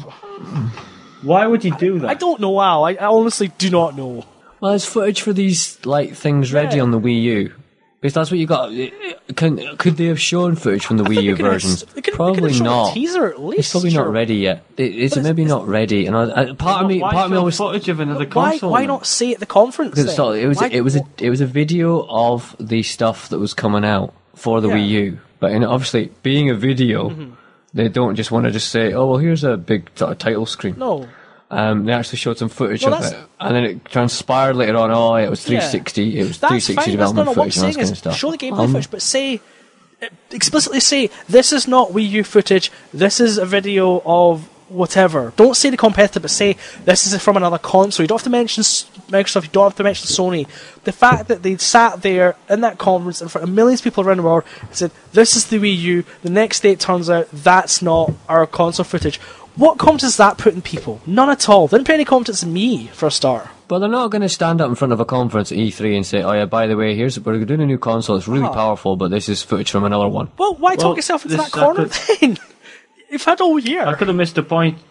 Why would you do that? I don't know, Al. I honestly do not know. Well, there's footage for these things ready on the Wii U. Because that's what you got. Could they have shown footage from the Wii U versions? Probably not. A teaser at least. It's probably not ready yet. It's maybe not ready. And part of me always footage of another console. Why not say at the conference? It was a video of the stuff that was coming out for the Wii U. But obviously, being a video, they don't just want to just say, "Oh, well, here's a big title screen." No. They actually showed some footage of it, and then it transpired later on. Oh, it was 360. It was 360 development footage and that kind of stuff. Show the gameplay footage, but explicitly say this is not Wii U footage. This is a video of whatever. Don't say the competitor, but say this is from another console. You don't have to mention Microsoft. You don't have to mention Sony. The fact that they sat there in that conference in front of millions of people around the world and said this is the Wii U. The next day it turns out that's not our console footage. What confidence does that put in people? None at all. They didn't put any confidence in me, for a start. But they're not going to stand up in front of a conference at E3 and say, "Oh yeah, by the way, we're doing a new console. It's really powerful, but this is footage from another one." Well, why talk yourself into that corner then? You've had all year. I could have missed the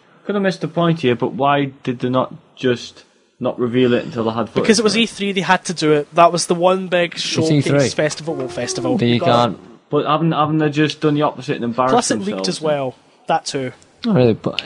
point here, but why did they not just not reveal it until they had footage? Because it was E3, they had to do it. That was the one big showcase festival. You can't. But haven't they just done the opposite and embarrassed Plus, it themselves? leaked as well. That too. Not really, but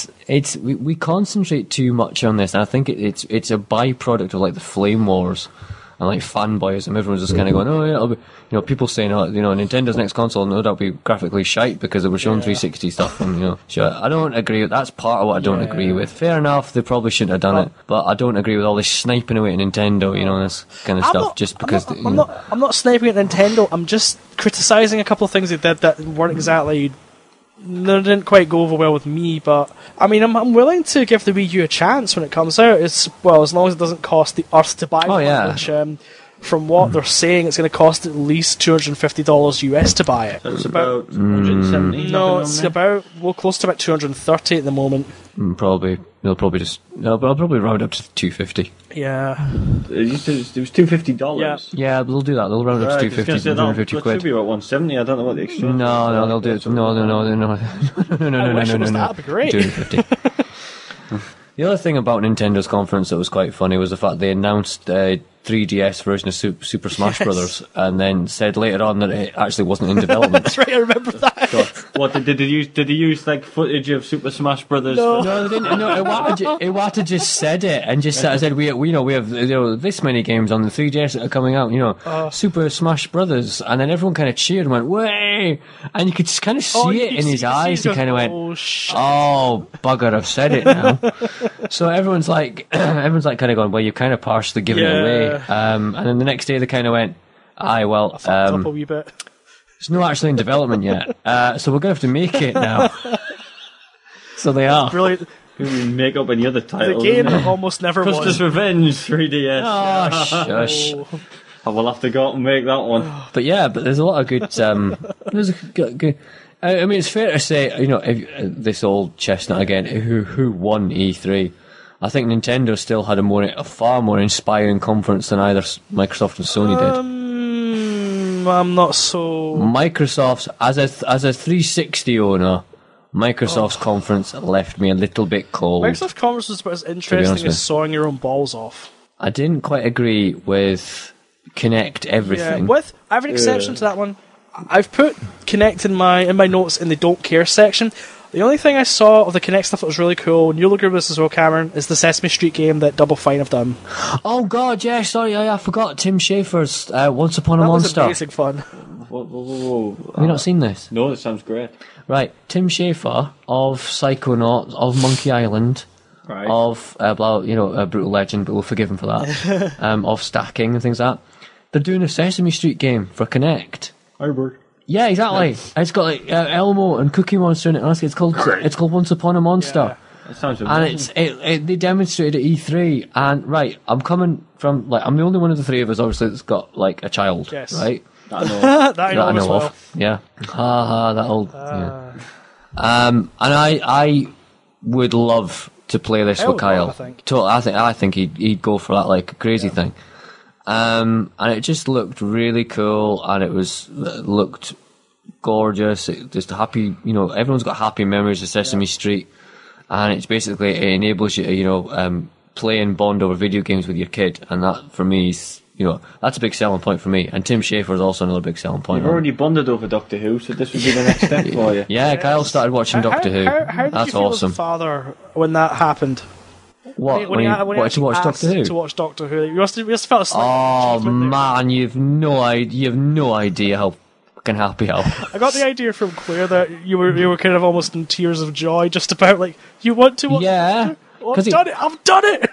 we concentrate too much on this, and I think it's a byproduct of like the flame wars and like fanboyism. Everyone's just kind of going, "Oh yeah," it'll be, people saying, "Oh, Nintendo's next console, no doubt be graphically shite because they were showing 360 stuff." And so I don't agree. That's part of what I don't agree with. Fair enough, they probably shouldn't have done it, but I don't agree with all this sniping away at Nintendo, this kind of stuff. Just because I'm not sniping at Nintendo. I'm just criticising a couple of things they did that weren't exactly. They didn't quite go over well with me, but I mean, I'm willing to give the Wii U a chance when it comes out. As long as it doesn't cost the earth to buy one, which, from what they're saying, it's going to cost at least $250 US to buy it. That's about 170. No, it's close to about 230 at the moment. Probably they'll probably round up to 250. Yeah, it was $250. Yeah, they'll do that. They'll round up to 250, 250 quid. It should be about 170. I don't know what the exchange. No, they'll do it. No. That'd be great. 250. The other thing about Nintendo's conference that was quite funny was the fact they announced 3DS version of Super Smash Brothers, and then said later on that it actually wasn't in development. That's right, I remember that. God. What did they use? Did they use like footage of Super Smash Brothers? No, they didn't. No, Iwata just said it and just said we have this many games on the 3DS that are coming out. Super Smash Brothers, and then everyone kind of cheered and went way, and you could just kind of see it in his eyes. He kind of went, "Oh bugger, I've said it now." So everyone's like kind of going, "Well, you kind of partially given it away." And then the next day they kind of went, "Aye, well, I fucked up a wee bit. it's not actually in development yet, so we're going to have to make it now." So they are. Brilliant. We make up any other title. The game that almost never won. Custer's Revenge 3DS. Oh, shush. I will have to go out and make that one. But yeah, there's a lot of good. There's a good. I mean, it's fair to say, if, this old chestnut again. Who won E3? I think Nintendo still had a far more inspiring conference than either Microsoft and Sony did. I'm not so. Microsoft's as a 360 owner, Microsoft's conference left me a little bit cold. Microsoft conference was about as interesting as sawing your own balls off. I didn't quite agree with Kinect everything. Yeah, I have an exception to that one. I've put Kinect in my notes in the don't care section. The only thing I saw of the Kinect stuff that was really cool, and you'll agree with this as well, Cameron, is the Sesame Street game that Double Fine have done. Oh God, yeah, sorry, I forgot Tim Schafer's Once Upon a Monster. That was amazing fun. Whoa. Have you not seen this? No, that sounds great. Right, Tim Schafer of Psychonauts, of Monkey Island, Right. of a brutal legend, but we'll forgive him for that. Of stacking and things like that. They're doing a Sesame Street game for Kinect. Hybrid. Yeah, exactly. It's got like Elmo and Cookie Monster in it. Honestly, it's called Once Upon a Monster. Yeah, that sounds amazing. And they demonstrated at E3. And right, I'm coming from I'm the only one of the three of us, obviously, that's got like a child. Yes. Right. That I know of. Yeah. That old. Yeah. And I would love to play this with Kyle. I think he'd go for that like crazy thing. And it just looked really cool, and it looked gorgeous. Just happy, everyone's got happy memories of Sesame Street, and it's basically it enables you to play and bond over video games with your kid, and that for me is that's a big selling point for me. And Tim Schafer is also another big selling point. You've already bonded over Doctor Who, so this would be the next step for you. Yeah, Kyle started watching Doctor Who. How did That's you feel awesome. as a father when that happened? What? When you to watch Doctor Who? To watch Doctor Who, you must have felt a slight Oh achievement there. man, you've no idea how fucking happy I am. I got the idea from Claire that you were kind of almost in tears of joy, just about like you want to watch. Yeah, I've done it.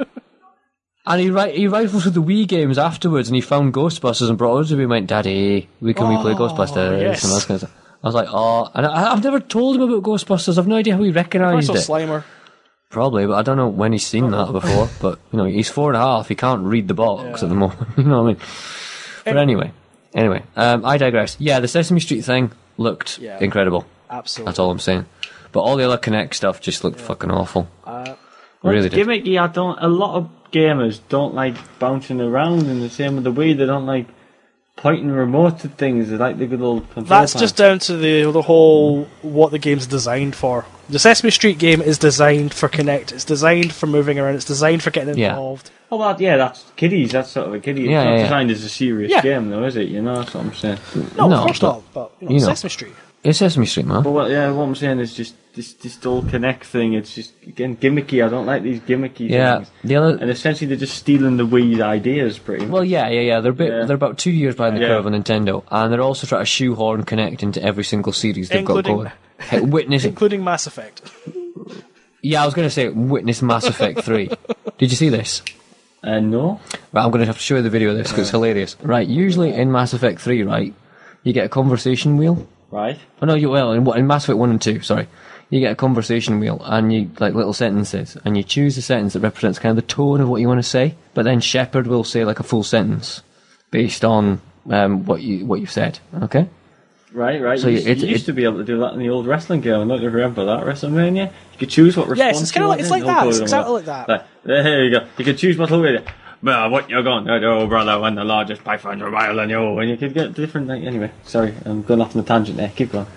And he rifled through the Wii games afterwards, and he found Ghostbusters and brought it to me and went, "Daddy, we can replay Ghostbusters." Yes. And that kind of stuff. I was like, "Oh," and I've never told him about Ghostbusters. I've no idea how he recognised it. Slimer. Probably, but I don't know when he's seen that before. But he's 4.5. He can't read the box at the moment. You know what I mean? But anyway, I digress. Yeah, the Sesame Street thing looked incredible. Absolutely. That's all I'm saying. But all the other Kinect stuff just looked fucking awful. Really did. Gimmicky. A lot of gamers don't like bouncing around in the same with the Wii. They don't like pointing remote at things. They like the good old control That's pad. just down to the whole what the game's designed for. The Sesame Street game is designed for Kinect. It's designed for moving around. It's designed for getting involved. Oh, well, that's kiddies. That's sort of a kiddie. It's not designed as a serious game, though, is it? That's what I'm saying. No, of course not. But Sesame Street. It's Sesame Street, man. But what I'm saying is just this whole Kinect thing. It's just again gimmicky. I don't like these gimmicky things. And essentially, they're just stealing the Wii's ideas, pretty much. Well, yeah. They're about 2 years behind the curve on Nintendo, and they're also trying to shoehorn Kinect into every single series they've got going. Including Mass Effect. Yeah, I was going to say witness Mass Effect 3. Did you see this? No. Right, I'm going to have to show you the video of this because it's hilarious. Right, usually in Mass Effect 3, right, you get a conversation wheel. Right. Oh no, in Mass Effect 1 and 2, sorry. You get a conversation wheel and you like little sentences and you choose a sentence that represents kind of the tone of what you want to say, but then Shepard will say like a full sentence based on what you've said. Okay? Right. So you used to be able to do that in the old wrestling game. I don't know if you remember that, WrestleMania. You could choose what response. Yes, it's kind of like that. It's exactly like that. There you go. You could choose what to do. Well, what you're going to do, brother, when the largest pythons are violent you, and you could get different. Anyway, sorry, I'm going off on a tangent there. Keep going.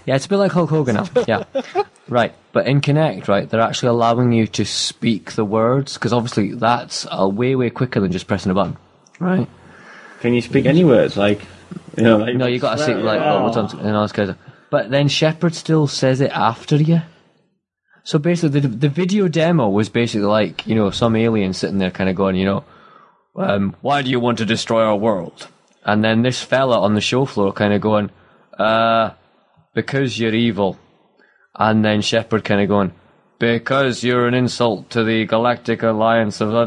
Yeah, it's a bit like Hulk Hogan now. Yeah. Right. But in Kinect, right, they're actually allowing you to speak the words, because obviously that's way quicker than just pressing a button. Right. Can you speak any words? Like, like... No, you got to say, like, what's on, and all this kind of stuff. But then Shepard still says it after you. So basically, the video demo was basically like, some alien sitting there kind of going, why do you want to destroy our world? And then this fella on the show floor kind of going, because you're evil. And then Shepard kind of going, because you're an insult to the Galactic Alliance of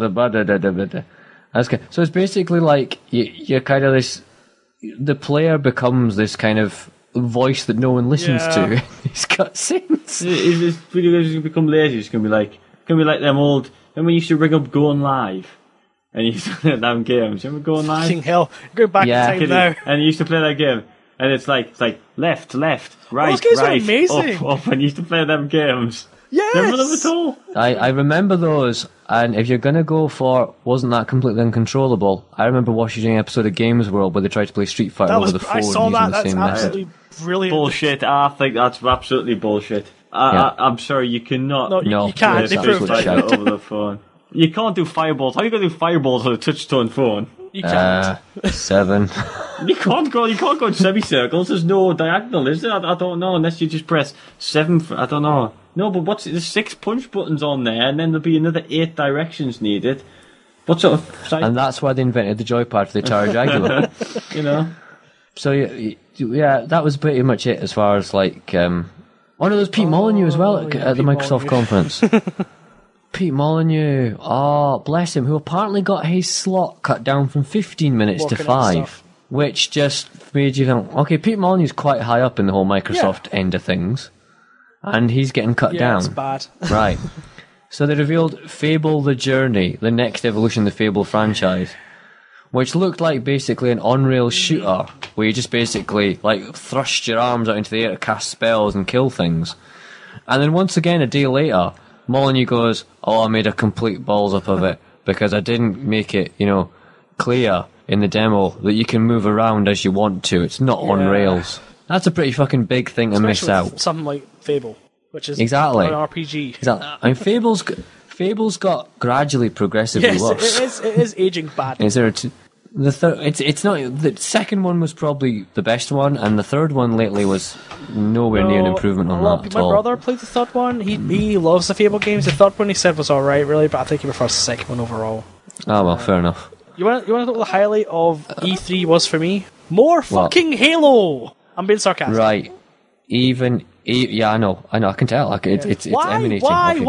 That's good. So it's basically like you're kind of this. The player becomes this kind of voice that no one listens to. These cutscenes. If this video games going to become lazy, it's going to be like them old. When we used to ring up Going Live, and you used to play them games. Remember Going Live? Fucking hell, go back in time now. And you used to play that game. And it's like left, right, those games right, are amazing. up, and you used to play them games. Yes! Remember them at all? I remember those, and if you're going to go for wasn't that completely uncontrollable, I remember watching an episode of Games World where they tried to play Street Fighter over the phone I saw using that. the That's same absolutely brilliant. Bullshit. I think that's absolutely bullshit. I'm sorry, you cannot. No, you can't. play They Street proved Fighter it. over the phone. You can't do fireballs. How are you going to do fireballs on a touch-tone phone? You can't. 7. You can't go in semicircles. There's no diagonal, is there? I don't know, unless you just press 7. I don't know. No, but there's 6 punch buttons on there, and then there'll be another 8 directions needed. What sort of size? And that's why they invented the joypad for the Atari Jaguar. So yeah, that was pretty much it as far as like. No, there's Pete Molyneux as well at the Microsoft conference. Pete Molyneux, bless him, who apparently got his slot cut down from 15 minutes to 5, which just made you think, okay, Pete Molyneux's quite high up in the whole Microsoft end of things, and he's getting cut down. It's bad. Right. So they revealed Fable the Journey, the next evolution of the Fable franchise, which looked like basically an on-rail shooter, where you just basically like thrust your arms out into the air to cast spells and kill things. And then once again, a day later, Molyneux goes, I made a complete balls up of it because I didn't make it, clear in the demo that you can move around as you want to. It's not on rails. That's a pretty fucking big thing to miss out. Something like Fable, which is exactly an RPG. Exactly. I mean, Fable's got gradually progressively worse. Yes, it is aging bad. Is there the third? It's not. The second one was probably the best one, and the third one lately was nowhere near an improvement on that at all. My brother played the third one. He loves the Fable games. The third one he said was alright, really, but I think he prefers the second one overall. Oh well, fair enough. You want to know what the highlight of E3 was for me? More fucking Halo. I'm being sarcastic. Right. Yeah, I know. I can tell. Like it's emanating. Why?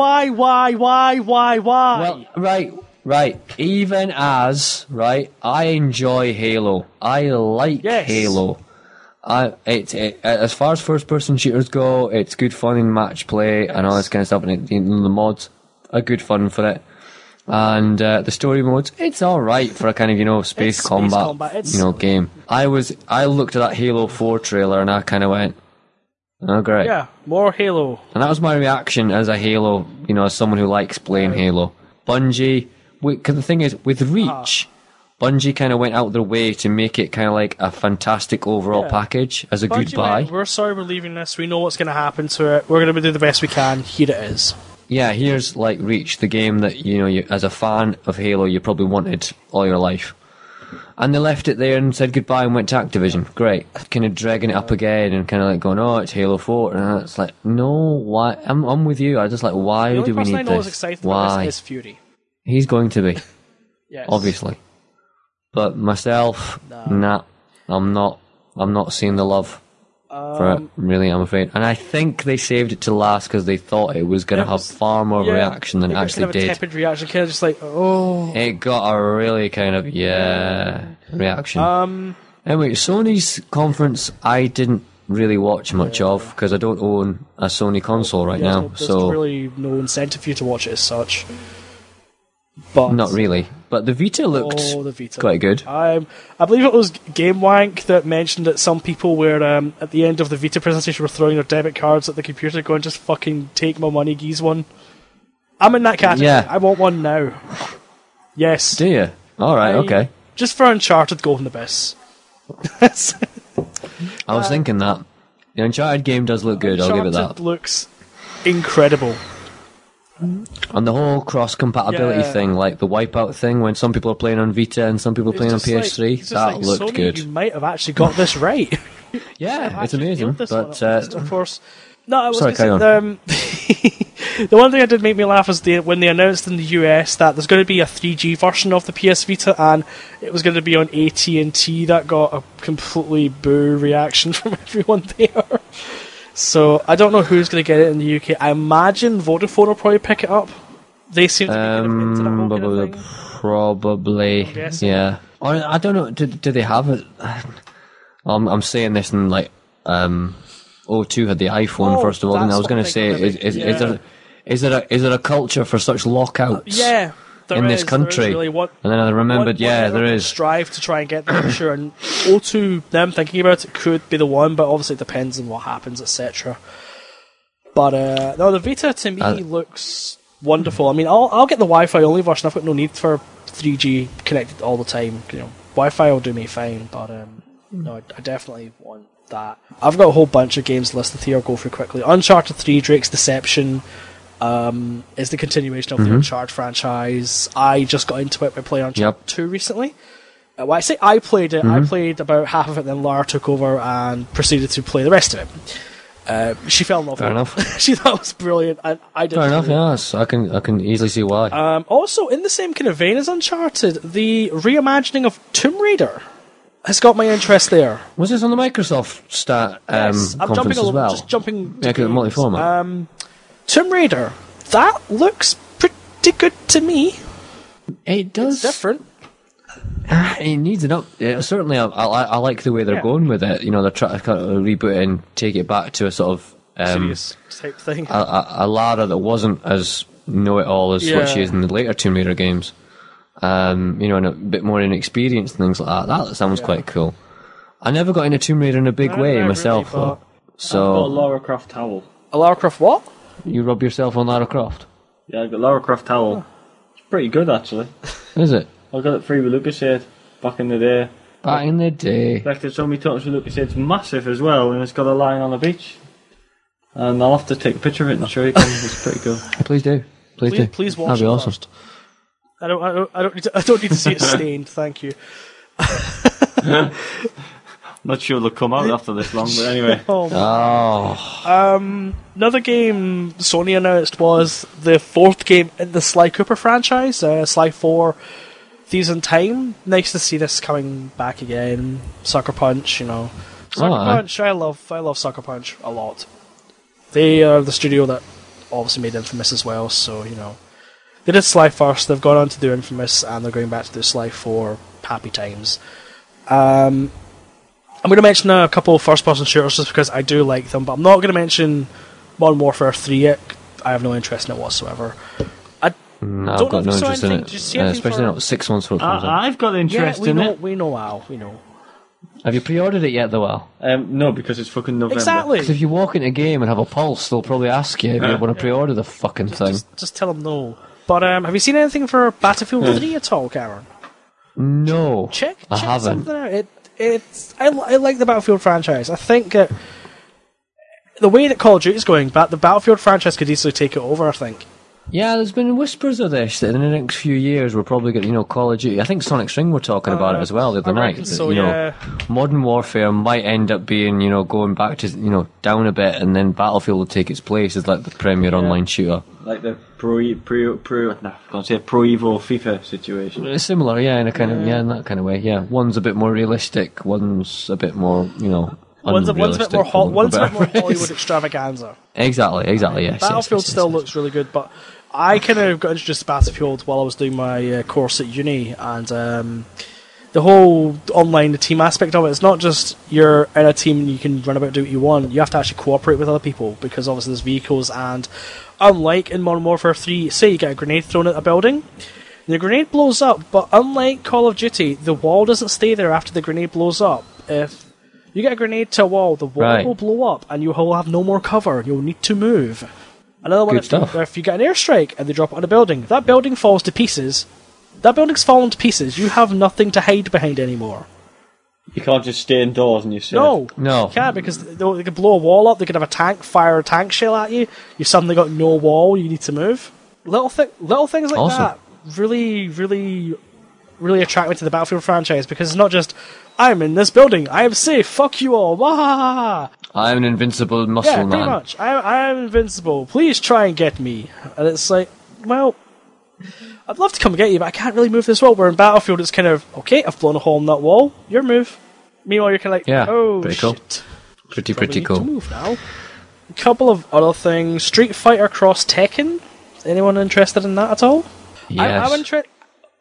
Well, right. Even as I enjoy Halo. I like Halo. As far as first-person shooters go, it's good fun in match play and all this kind of stuff. And the mods are good fun for it. And the story modes, it's all right for a kind of space combat game. I looked at that Halo 4 trailer and I kind of went, oh great. Yeah, more Halo. And that was my reaction as a Halo, as someone who likes playing Halo. Bungie, because the thing is, with Reach, Bungie kind of went out their way to make it kind of like a fantastic overall package as a goodbye. We're sorry we're leaving this. We know what's going to happen to it. We're going to do the best we can. Here it is. Yeah, here's like Reach, the game that you as a fan of Halo you probably wanted all your life. And they left it there and said goodbye and went to Activision. Great. Kind of dragging it up again and kind of like going, it's Halo 4. And it's like, no, why? I'm with you. I just like, why do we need this? The only person I know is excited about this is Fury. He's going to be. Yes. Obviously. But myself, nah, I'm not seeing the love for it, really, I'm afraid. And I think they saved it to last because they thought it was going to have far more reaction than it actually did. A tepid reaction, kind of just like, oh. It got a really kind of, reaction. Anyway, Sony's conference, I didn't really watch much of because I don't own a Sony console right now. There's really no incentive for you to watch it as such. But not really. But the Vita looked quite good. I believe it was GameWank that mentioned that some people were, at the end of the Vita presentation, were throwing their debit cards at the computer going, just fucking take my money, geez one. I'm in that category. Yeah. I want one now. Yes. Do you? Alright, okay. Just for Uncharted Golden Abyss. I was thinking that. The Uncharted game does look good, I'll give it that. Uncharted looks incredible. And the whole cross-compatibility thing, like the Wipeout thing, when some people are playing on Vita and some people are playing on PS3, that looked Sony, good. You might have actually got this right. Yeah, it's amazing. But of course, no, I was sorry, carry on. The one thing that did make me laugh was when they announced in the US that there's going to be a 3G version of the PS Vita, and it was going to be on AT&T. That got a completely boo reaction from everyone there. So I don't know who's going to get it in the UK. I imagine Vodafone will probably pick it up. They seem to be kind of into that whole kind of thing. Probably, yeah. Or I don't know. Do they have it? I'm saying this in like O2 had the iPhone first of all, and I was going to say, is there a culture for such lockouts? In this country, really and then I remembered, there is. Strive to try and get the picture, and O2, them thinking about it could be the one, but obviously it depends on what happens, etc. But no, the Vita to me looks wonderful. I mean, I'll get the Wi-Fi only version. I've got no need for 3G connected all the time. You know, Wi-Fi will do me fine, but no, I definitely want that. I've got a whole bunch of games listed here. I'll go through quickly. Uncharted 3, Drake's Deception. Is the continuation of the Uncharted franchise. I just got into it by playing Uncharted 2 recently. Well, I say I played it. I played about half of it, then Lara took over and proceeded to play the rest of it. She fell in love with it. Enough. She thought it was brilliant, and I did. Fair enough, yes. I can easily see why. Also, in the same kind of vein as Uncharted, the reimagining of Tomb Raider has got my interest there. Was this on the Microsoft Yes, I'm conference as well? Just jumping. Yeah, multi-format. Tomb Raider, that looks pretty good to me. It does. It's different. It needs an up. Certainly, I like the way they're going with it. You know, they're trying to kind of reboot it and take it back to a sort of serious type thing. A Lara that wasn't as know-it-all as what she is in the later Tomb Raider games. You know, and a bit more inexperienced and things like that. That sounds quite cool. I never got into Tomb Raider in a big way myself, really, though. So I've got a Lara Croft towel. A Lara Croft what? You rub yourself on Lara Croft? Yeah, I've got Lara Croft towel. It's pretty good, actually. Is it? I got it free with Lucasade back in the day. Back in the day. Collected so many times with Lucasade. It's massive as well, and it's got a line on the beach. And I'll have to take a picture of it and show you. It's pretty cool. Please do. Please do. Please watch That'd be it awesome. first. I don't need to see it stained. Thank you. Not sure they'll come out after this long, but anyway. Another game Sony announced was the fourth game in the Sly Cooper franchise, Sly 4 Thieves in Time. Nice to see this coming back again. Sucker Punch, you know. Sucker Punch, I love Sucker Punch a lot. They are the studio that obviously made Infamous as well, so, you know. They did Sly first, they've gone on to do Infamous, and they're going back to do Sly 4 Happy Times. I'm going to mention a couple of first-person shooters just because I do like them, but I'm not going to mention Modern Warfare 3 yet. I have no interest in it whatsoever. No, I've got no interest in it. Especially not 6 months before it comes out. I've got interest in it. We know, Al. We know. Have you pre-ordered it yet, though, Al? No, because it's fucking November. Exactly. Because if you walk into a game and have a pulse, they'll probably ask you if you want to pre-order the fucking thing. Just tell them no. But have you seen anything for Battlefield 3 at all, Cameron? No, Check I haven't. Something out. I like the Battlefield franchise. I think the way that Call of Duty is going, the Battlefield franchise could easily take it over, I think. Yeah, there's been whispers of this, that in the next few years we're probably going to, Call of Duty. I think Sonic String were talking about it as well the other night. That, Modern Warfare might end up being, going back to, down a bit, and then Battlefield will take its place as like the premier online shooter. Like the Pro Evo FIFA situation. It's similar, in a kind of in that kind of way. Yeah, one's a bit more realistic, one's a bit more, One's a bit more Hollywood extravaganza. Exactly. Yes. Battlefield still looks really good, but I kind of got introduced to Battlefield while I was doing my course at uni, and the whole online, the team aspect of it, it's not just you're in a team and you can run about and do what you want. You have to actually cooperate with other people, because obviously there's vehicles, and unlike in Modern Warfare 3, say you get a grenade thrown at a building, the grenade blows up, but unlike Call of Duty, the wall doesn't stay there after the grenade blows up. If you get a grenade to a wall, the wall will blow up, and you will have no more cover. You'll need to move. Another one, if you get an airstrike and they drop it on a building, that building falls to pieces. That building's fallen to pieces. You have nothing to hide behind anymore. You can't just stay indoors and you're safe. No, No. you can't, because they could blow a wall up. They could have fire a tank shell at you. You've suddenly got no wall. You need to move. Little things like Awesome. that really, really, really attract me to the Battlefield franchise, because it's not just I'm in this building, I am safe. Fuck you all. Wah! I'm an invincible muscle Yeah, man. pretty much. I'm invincible. Please try and get me. And it's like, well, I'd love to come and get you, but I can't really move this wall. Where in Battlefield, it's kind of, okay, I've blown a hole in that wall. Your move. Meanwhile, you're kind of like, Yeah, oh, pretty cool. shit. Pretty Probably need cool. to move now. A couple of other things. Street Fighter Cross Tekken. Anyone interested in that at all? Yes. I'm interested.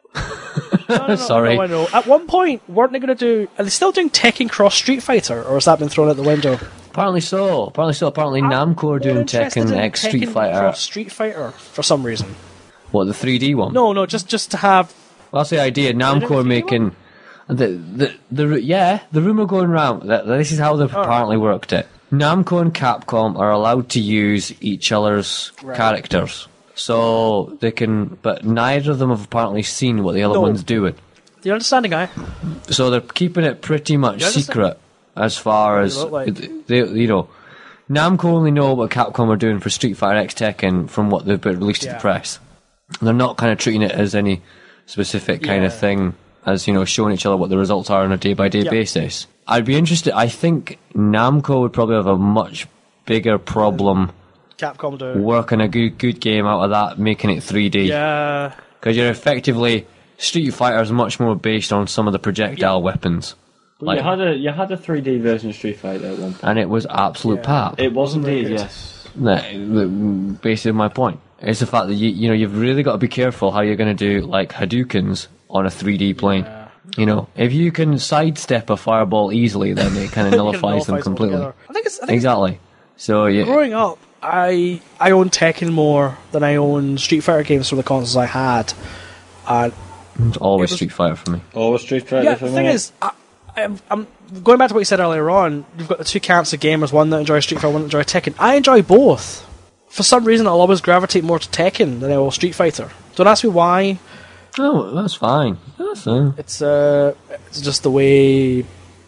No, Sorry. I know. At one point, weren't they going to do? Are they still doing Tekken Cross Street Fighter, or has that been thrown out the window? Apparently so. Apparently Namco are doing More interested Tekken in X Street Tekken Fighter. Cross Street Fighter for some reason. What, the 3D one? No, just to have. Well, that's the idea. Namco are making the rumor going around that this is how they've apparently worked it. Namco and Capcom are allowed to use each other's characters, so they can, but neither of them have apparently seen what the other No. one's doing. The understanding, guy. So they're keeping it pretty much You understand? secret as far as look like? they, Namco only know what Capcom are doing for Street Fighter X Tekken from what they've released to Yeah. the press. They're not kind of treating it as any specific kind of Yeah. thing, as showing each other what the results are on a day-by-day Yeah. basis. I'd be interested. I think Namco would probably have a much bigger problem Capcom do. working a good game out of that, making it 3D. Yeah. Because you're effectively Street Fighter is much more based on some of the projectile weapons, Well, you had a 3D version of Street Fighter at one point. and it was absolute pap. It was Very indeed, good. yes. Basically, my point is the fact that you've really got to be careful how you're going to do like Hadoukens on a 3D plane. If you can sidestep a fireball easily, then it kind of nullifies them completely. altogether. I think it's Exactly. So yeah, growing up, I own Tekken more than I own Street Fighter games from the consoles I had. And it's always it was- Street Fighter for me. Always Street Fighter yeah, for the me. thing is, I'm going back to what you said earlier on. You've got the two camps of gamers: one that enjoy Street Fighter, one that enjoy Tekken. I enjoy both. For some reason, I'll always gravitate more to Tekken than I will Street Fighter. Don't ask me why. Oh, that's fine. That's It's just the way.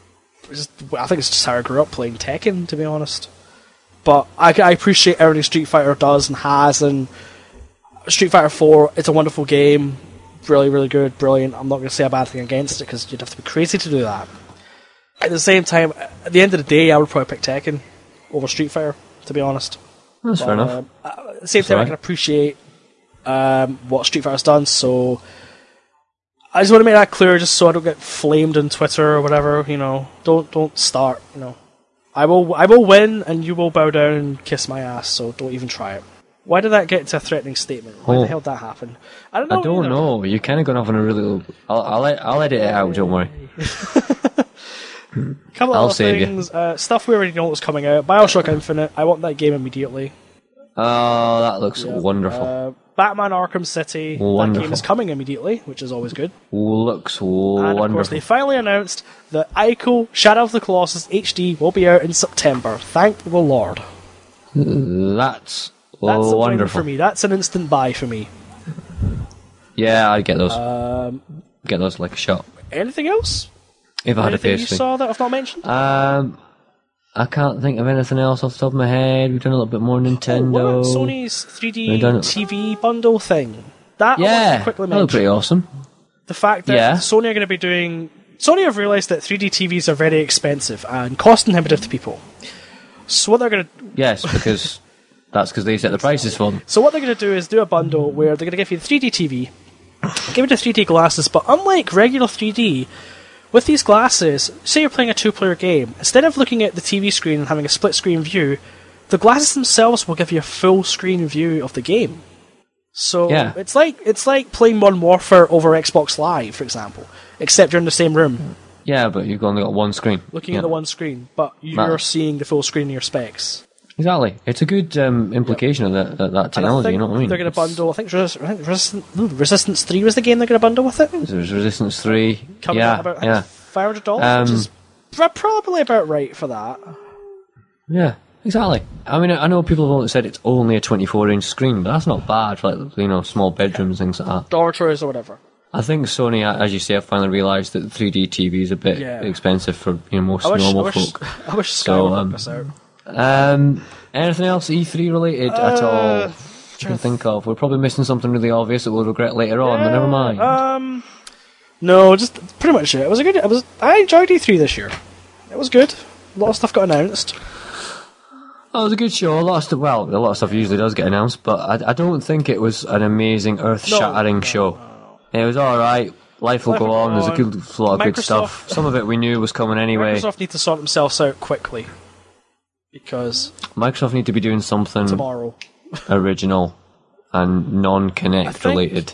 I think it's just how I grew up playing Tekken, to be honest. But I appreciate everything Street Fighter does and has, and Street Fighter 4, it's a wonderful game. Really, really good, brilliant. I'm not going to say a bad thing against it, because you'd have to be crazy to do that. At the same time, at the end of the day, I would probably pick Tekken over Street Fighter, to be honest. That's fair enough. At the same time, I alright. can appreciate what Street Fighter's done, so I just want to make that clear, just so I don't get flamed on Twitter or whatever. Don't start. I will win, and you will bow down and kiss my ass. So don't even try it. Why did that get into a threatening statement? Why the hell did that happen? I don't know. I don't either. know. You're kind of going off on a really. I'll edit it out. Don't worry. Couple I'll of other save you. things. Stuff we already know was coming out. BioShock Infinite. I want that game immediately. Oh, that looks wonderful. Batman Arkham City. That Wonderful. game is coming immediately, which is always good. Looks And of course, wonderful. they finally announced that Ico Shadow of the Colossus HD will be out in September. Thank the Lord. That's That's a win wonderful. for me. That's an instant buy for me. Yeah, I'd get those. Get those like a shot. Anything else? If I had a Anything you PS3. saw that I've not mentioned? I can't think of anything else off the top of my head. We've done a little bit more Nintendo. What about Sony's 3D We've done it. TV bundle thing? That I want Yeah, to quickly that looked pretty mention. awesome. The fact that Yeah. Sony are going to be doing... Sony have realised that 3D TVs are very expensive and cost inhibitive to people. So what they're going to... Yes, because that's because they set the prices for them. So what they're going to do is do a bundle where they're going to give you the 3D TV, give you the 3D glasses, but unlike regular 3D, with these glasses, say you're playing a two-player game, instead of looking at the TV screen and having a split-screen view, the glasses themselves will give you a full-screen view of the game. So Yeah. it's like playing Modern Warfare over Xbox Live, for example, except you're in the same room, Yeah, but you've only got one screen. looking Yeah. at the one screen, but you're Matt. seeing the full screen of your specs. Exactly. It's a good implication of that And I technology, think you know what I mean? they're going to bundle. I think Resistance 3 was the game they're going to bundle with it. There's Resistance 3. Coming at Yeah, about yeah. $500, which is probably about right for that. Yeah, exactly. I mean, I know people have always said it's only a 24-inch screen, but that's not bad for, like, small bedrooms, things like that. Dormitories or whatever. I think Sony, as you say, have finally realised that 3D TV is a bit expensive for most normal folk. I wish Sky would help us out. Anything else E3 related at all? I can think of. We're probably missing something really obvious that we'll regret later on, but never mind. No, just pretty much it. I enjoyed E3 this year. It was good. A lot of stuff got announced. Oh, it was a good show. A lot of stuff usually does get announced, but I don't think it was an amazing, earth-shattering show. It was alright. Life will go on. There's a lot of good stuff. Some of it we knew was coming anyway. Microsoft need to sort themselves out quickly. Because Microsoft need to be doing something tomorrow original and non-Kinect related.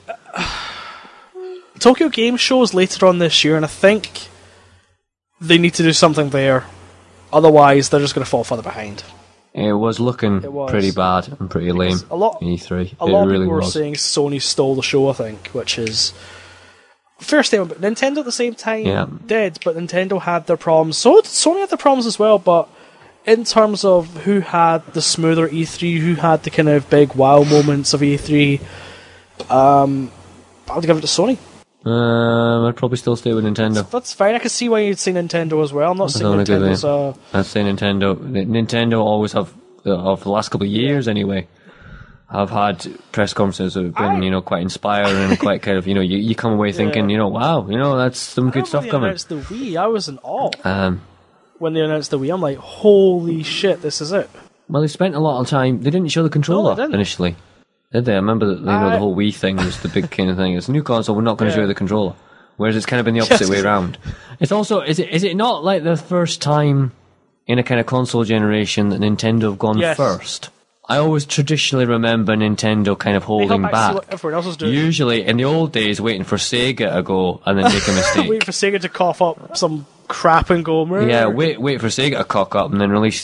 Tokyo Game Show is later on this year, and I think they need to do something there. Otherwise, they're just going to fall further behind. It was looking pretty bad and pretty lame. A lot in E3. A lot of people were saying Sony stole the show, I think, which is a fair statement. But Nintendo at the same time did, but Nintendo had their problems. So Sony had their problems as well, but in terms of who had the smoother E3, who had the kind of big wow moments of E3, I would give it to Sony. I'd probably still stay with Nintendo. That's fine. I can see why you'd say Nintendo as well. I'm not saying Nintendo's I'd say Nintendo. Nintendo always have, of the last couple of years anyway, have had press conferences that have been, quite inspiring and quite kind of, you come away thinking, wow, that's some good stuff coming. When they announced the Wii, I was in awe. When they announced the Wii, I'm like, holy shit, this is it. Well, they spent a lot of time. They didn't show the controller initially. Did they? I remember that the whole Wii thing was the big kind of thing. It's a new console, we're not going to show you the controller. Whereas it's kind of been the opposite way around. It's also, is it not like the first time in a kind of console generation that Nintendo have gone first? I always traditionally remember Nintendo kind of holding back. What everyone else was doing. Usually, in the old days, waiting for Sega to go and then make a mistake. Wait for Sega to cough up some crap and go. Yeah, wait for Sega to cock up and then release,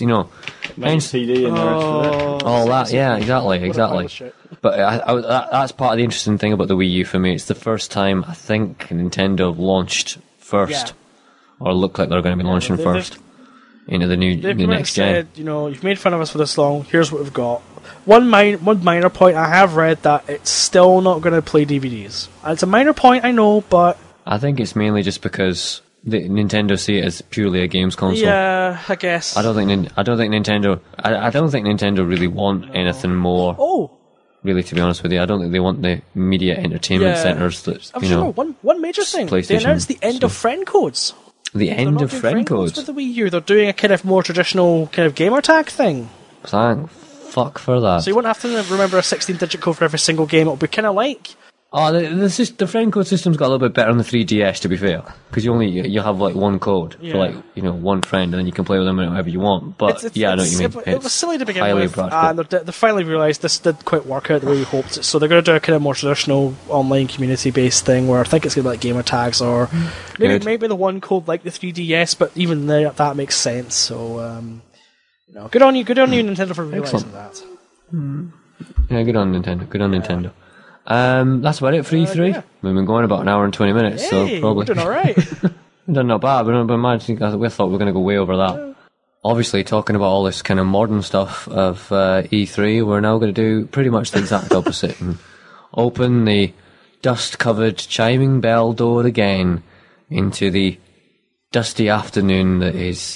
CD and the rest of it. All that, yeah, exactly. But that's part of the interesting thing about the Wii U for me. It's the first time I think Nintendo launched first, or looked like they're going to be launching first into the next gen. You've made fun of us for this long. Here's what we've got. One minor point. I have read that it's still not going to play DVDs. And it's a minor point, I know, but I think it's mainly just because Nintendo see it as purely a games console. Yeah, I guess. I don't think Nintendo really want anything more. Oh. Really, to be honest with you, I don't think they want the media entertainment centres that, one major thing. They announced the end of friend codes. The end of friend codes? With the Wii U. They're doing a kind of more traditional kind of gamer tag thing. Thank fuck for that. So you won't have to remember a 16-digit code for every single game. It'll be kind of like... Oh, the friend code system's got a little bit better on the 3DS, to be fair, because you have like one code for one friend, and then you can play with them whenever you want. But I know what you mean. It was silly to begin with, and they finally realised this did quite work out the way we hoped. So they're going to do a kind of more traditional online community-based thing, where I think it's going to be like gamer tags, or maybe the one code like the 3DS, but even that makes sense. So good on you, Nintendo, for realising that. Yeah, good on Nintendo. That's about it for E3. Yeah. We've been going about an hour and 20 minutes, so probably. We're doing alright. We've done not bad, but we thought we were going to go way over that. Yeah. Obviously, talking about all this kind of modern stuff of E3, we're now going to do pretty much the exact opposite and open the dust-covered chiming bell door again into the dusty afternoon that is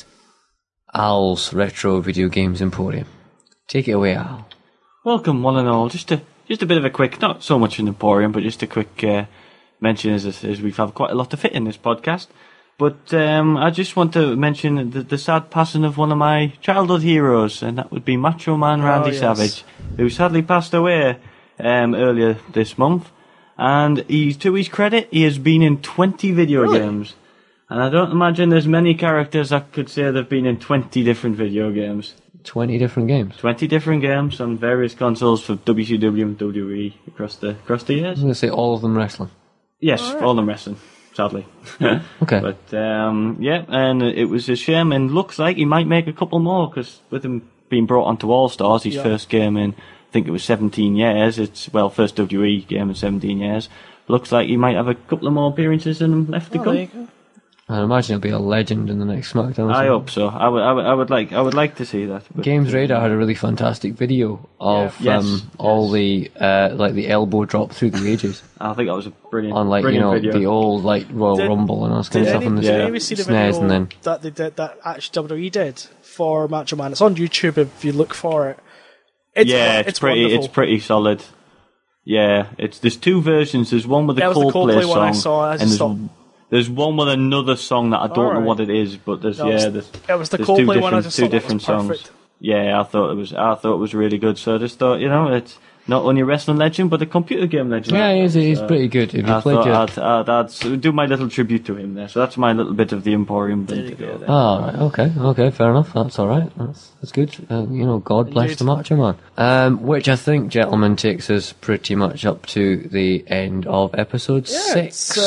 Al's Retro Video Games Emporium. Take it away, Al. Welcome, one and all. Just a bit of a quick, not so much an emporium, but just a quick mention as we've had quite a lot to fit in this podcast. But I just want to mention the sad passing of one of my childhood heroes, and that would be Macho Man Randy Savage, who sadly passed away earlier this month. And to his credit, he has been in 20 video games. And I don't imagine there's many characters that could say they've been in 20 different video games. 20 different games? 20 different games on various consoles for WCW and WWE across the years. I was going to say all of them wrestling. Yes, all of them wrestling, sadly. Okay. But, and it was a shame, and looks like he might make a couple more, because with him being brought onto All-Stars, his first game in, I think it was 17 years, first WWE game in 17 years, looks like he might have a couple of more appearances in him left to come. I imagine it'll be a legend in the next SmackDown. I hope so. I would like to see that. But, Games Radar had a really fantastic video of all the like the elbow drop through the ages. I think that was a brilliant, on like brilliant video. The old like Royal Rumble and all this kind of stuff on the Did anybody see the SNES, video and then that they did, that actually WWE did for Macho Man? It's on YouTube if you look for it. It's pretty. wonderful. It's pretty solid. Yeah, there's two versions. There's one with the That was the Coldplay Coldplay one I song, saw. and there's one with another song that I don't know what it is, but there's it was the there's Coldplay one. I just two thought that different was songs. perfect. Yeah, I thought it was really good. So I just thought, it's not only a wrestling legend, but a computer game legend. yeah, he's pretty good. If you I played thought I'd do my little tribute to him there. So that's my little bit of the Emporium thing to go there. Oh, right, okay, fair enough. That's all right. That's good. God bless the Macho Man. Which I think, gentlemen, takes us pretty much up to the end of episode 6.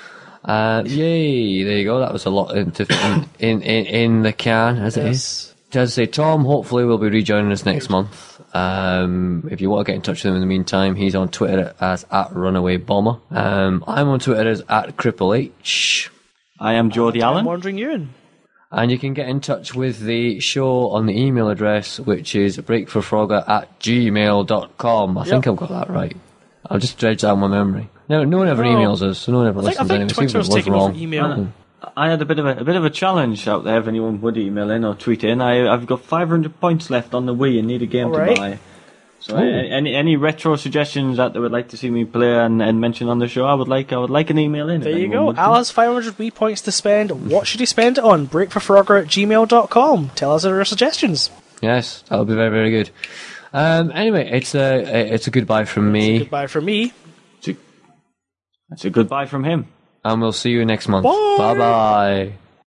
Yay! There you go. That was a lot in the can, as it is. As I say, Tom hopefully will be rejoining us next month. If you want to get in touch with him in the meantime, he's on Twitter as @RunawayBomber. I'm on Twitter as @CrippleH. I am Geordie Allen. I'm Wandering Ewan. And you can get in touch with the show on the email address, which is breakforfrogger@gmail.com. I think I've got that right. I'll just dredge that on my memory. No one ever emails us, so no one ever listens I anyway. think Twitter's taking over email. I had a bit of a challenge out there. If anyone would email in or tweet in, I've got 500 points left on the Wii and need a game to buy. So any retro suggestions that they would like to see me play and mention on the show, I would like an email in. There you go. Al has 500 Wii points to spend. What should he spend it on? Breakforfrogger@gmail.com. Tell us your suggestions. Yes, that would be very, very good. Anyway, it's a goodbye from me. Goodbye from me. It's a goodbye from him. And we'll see you next month. Bye. Bye-bye.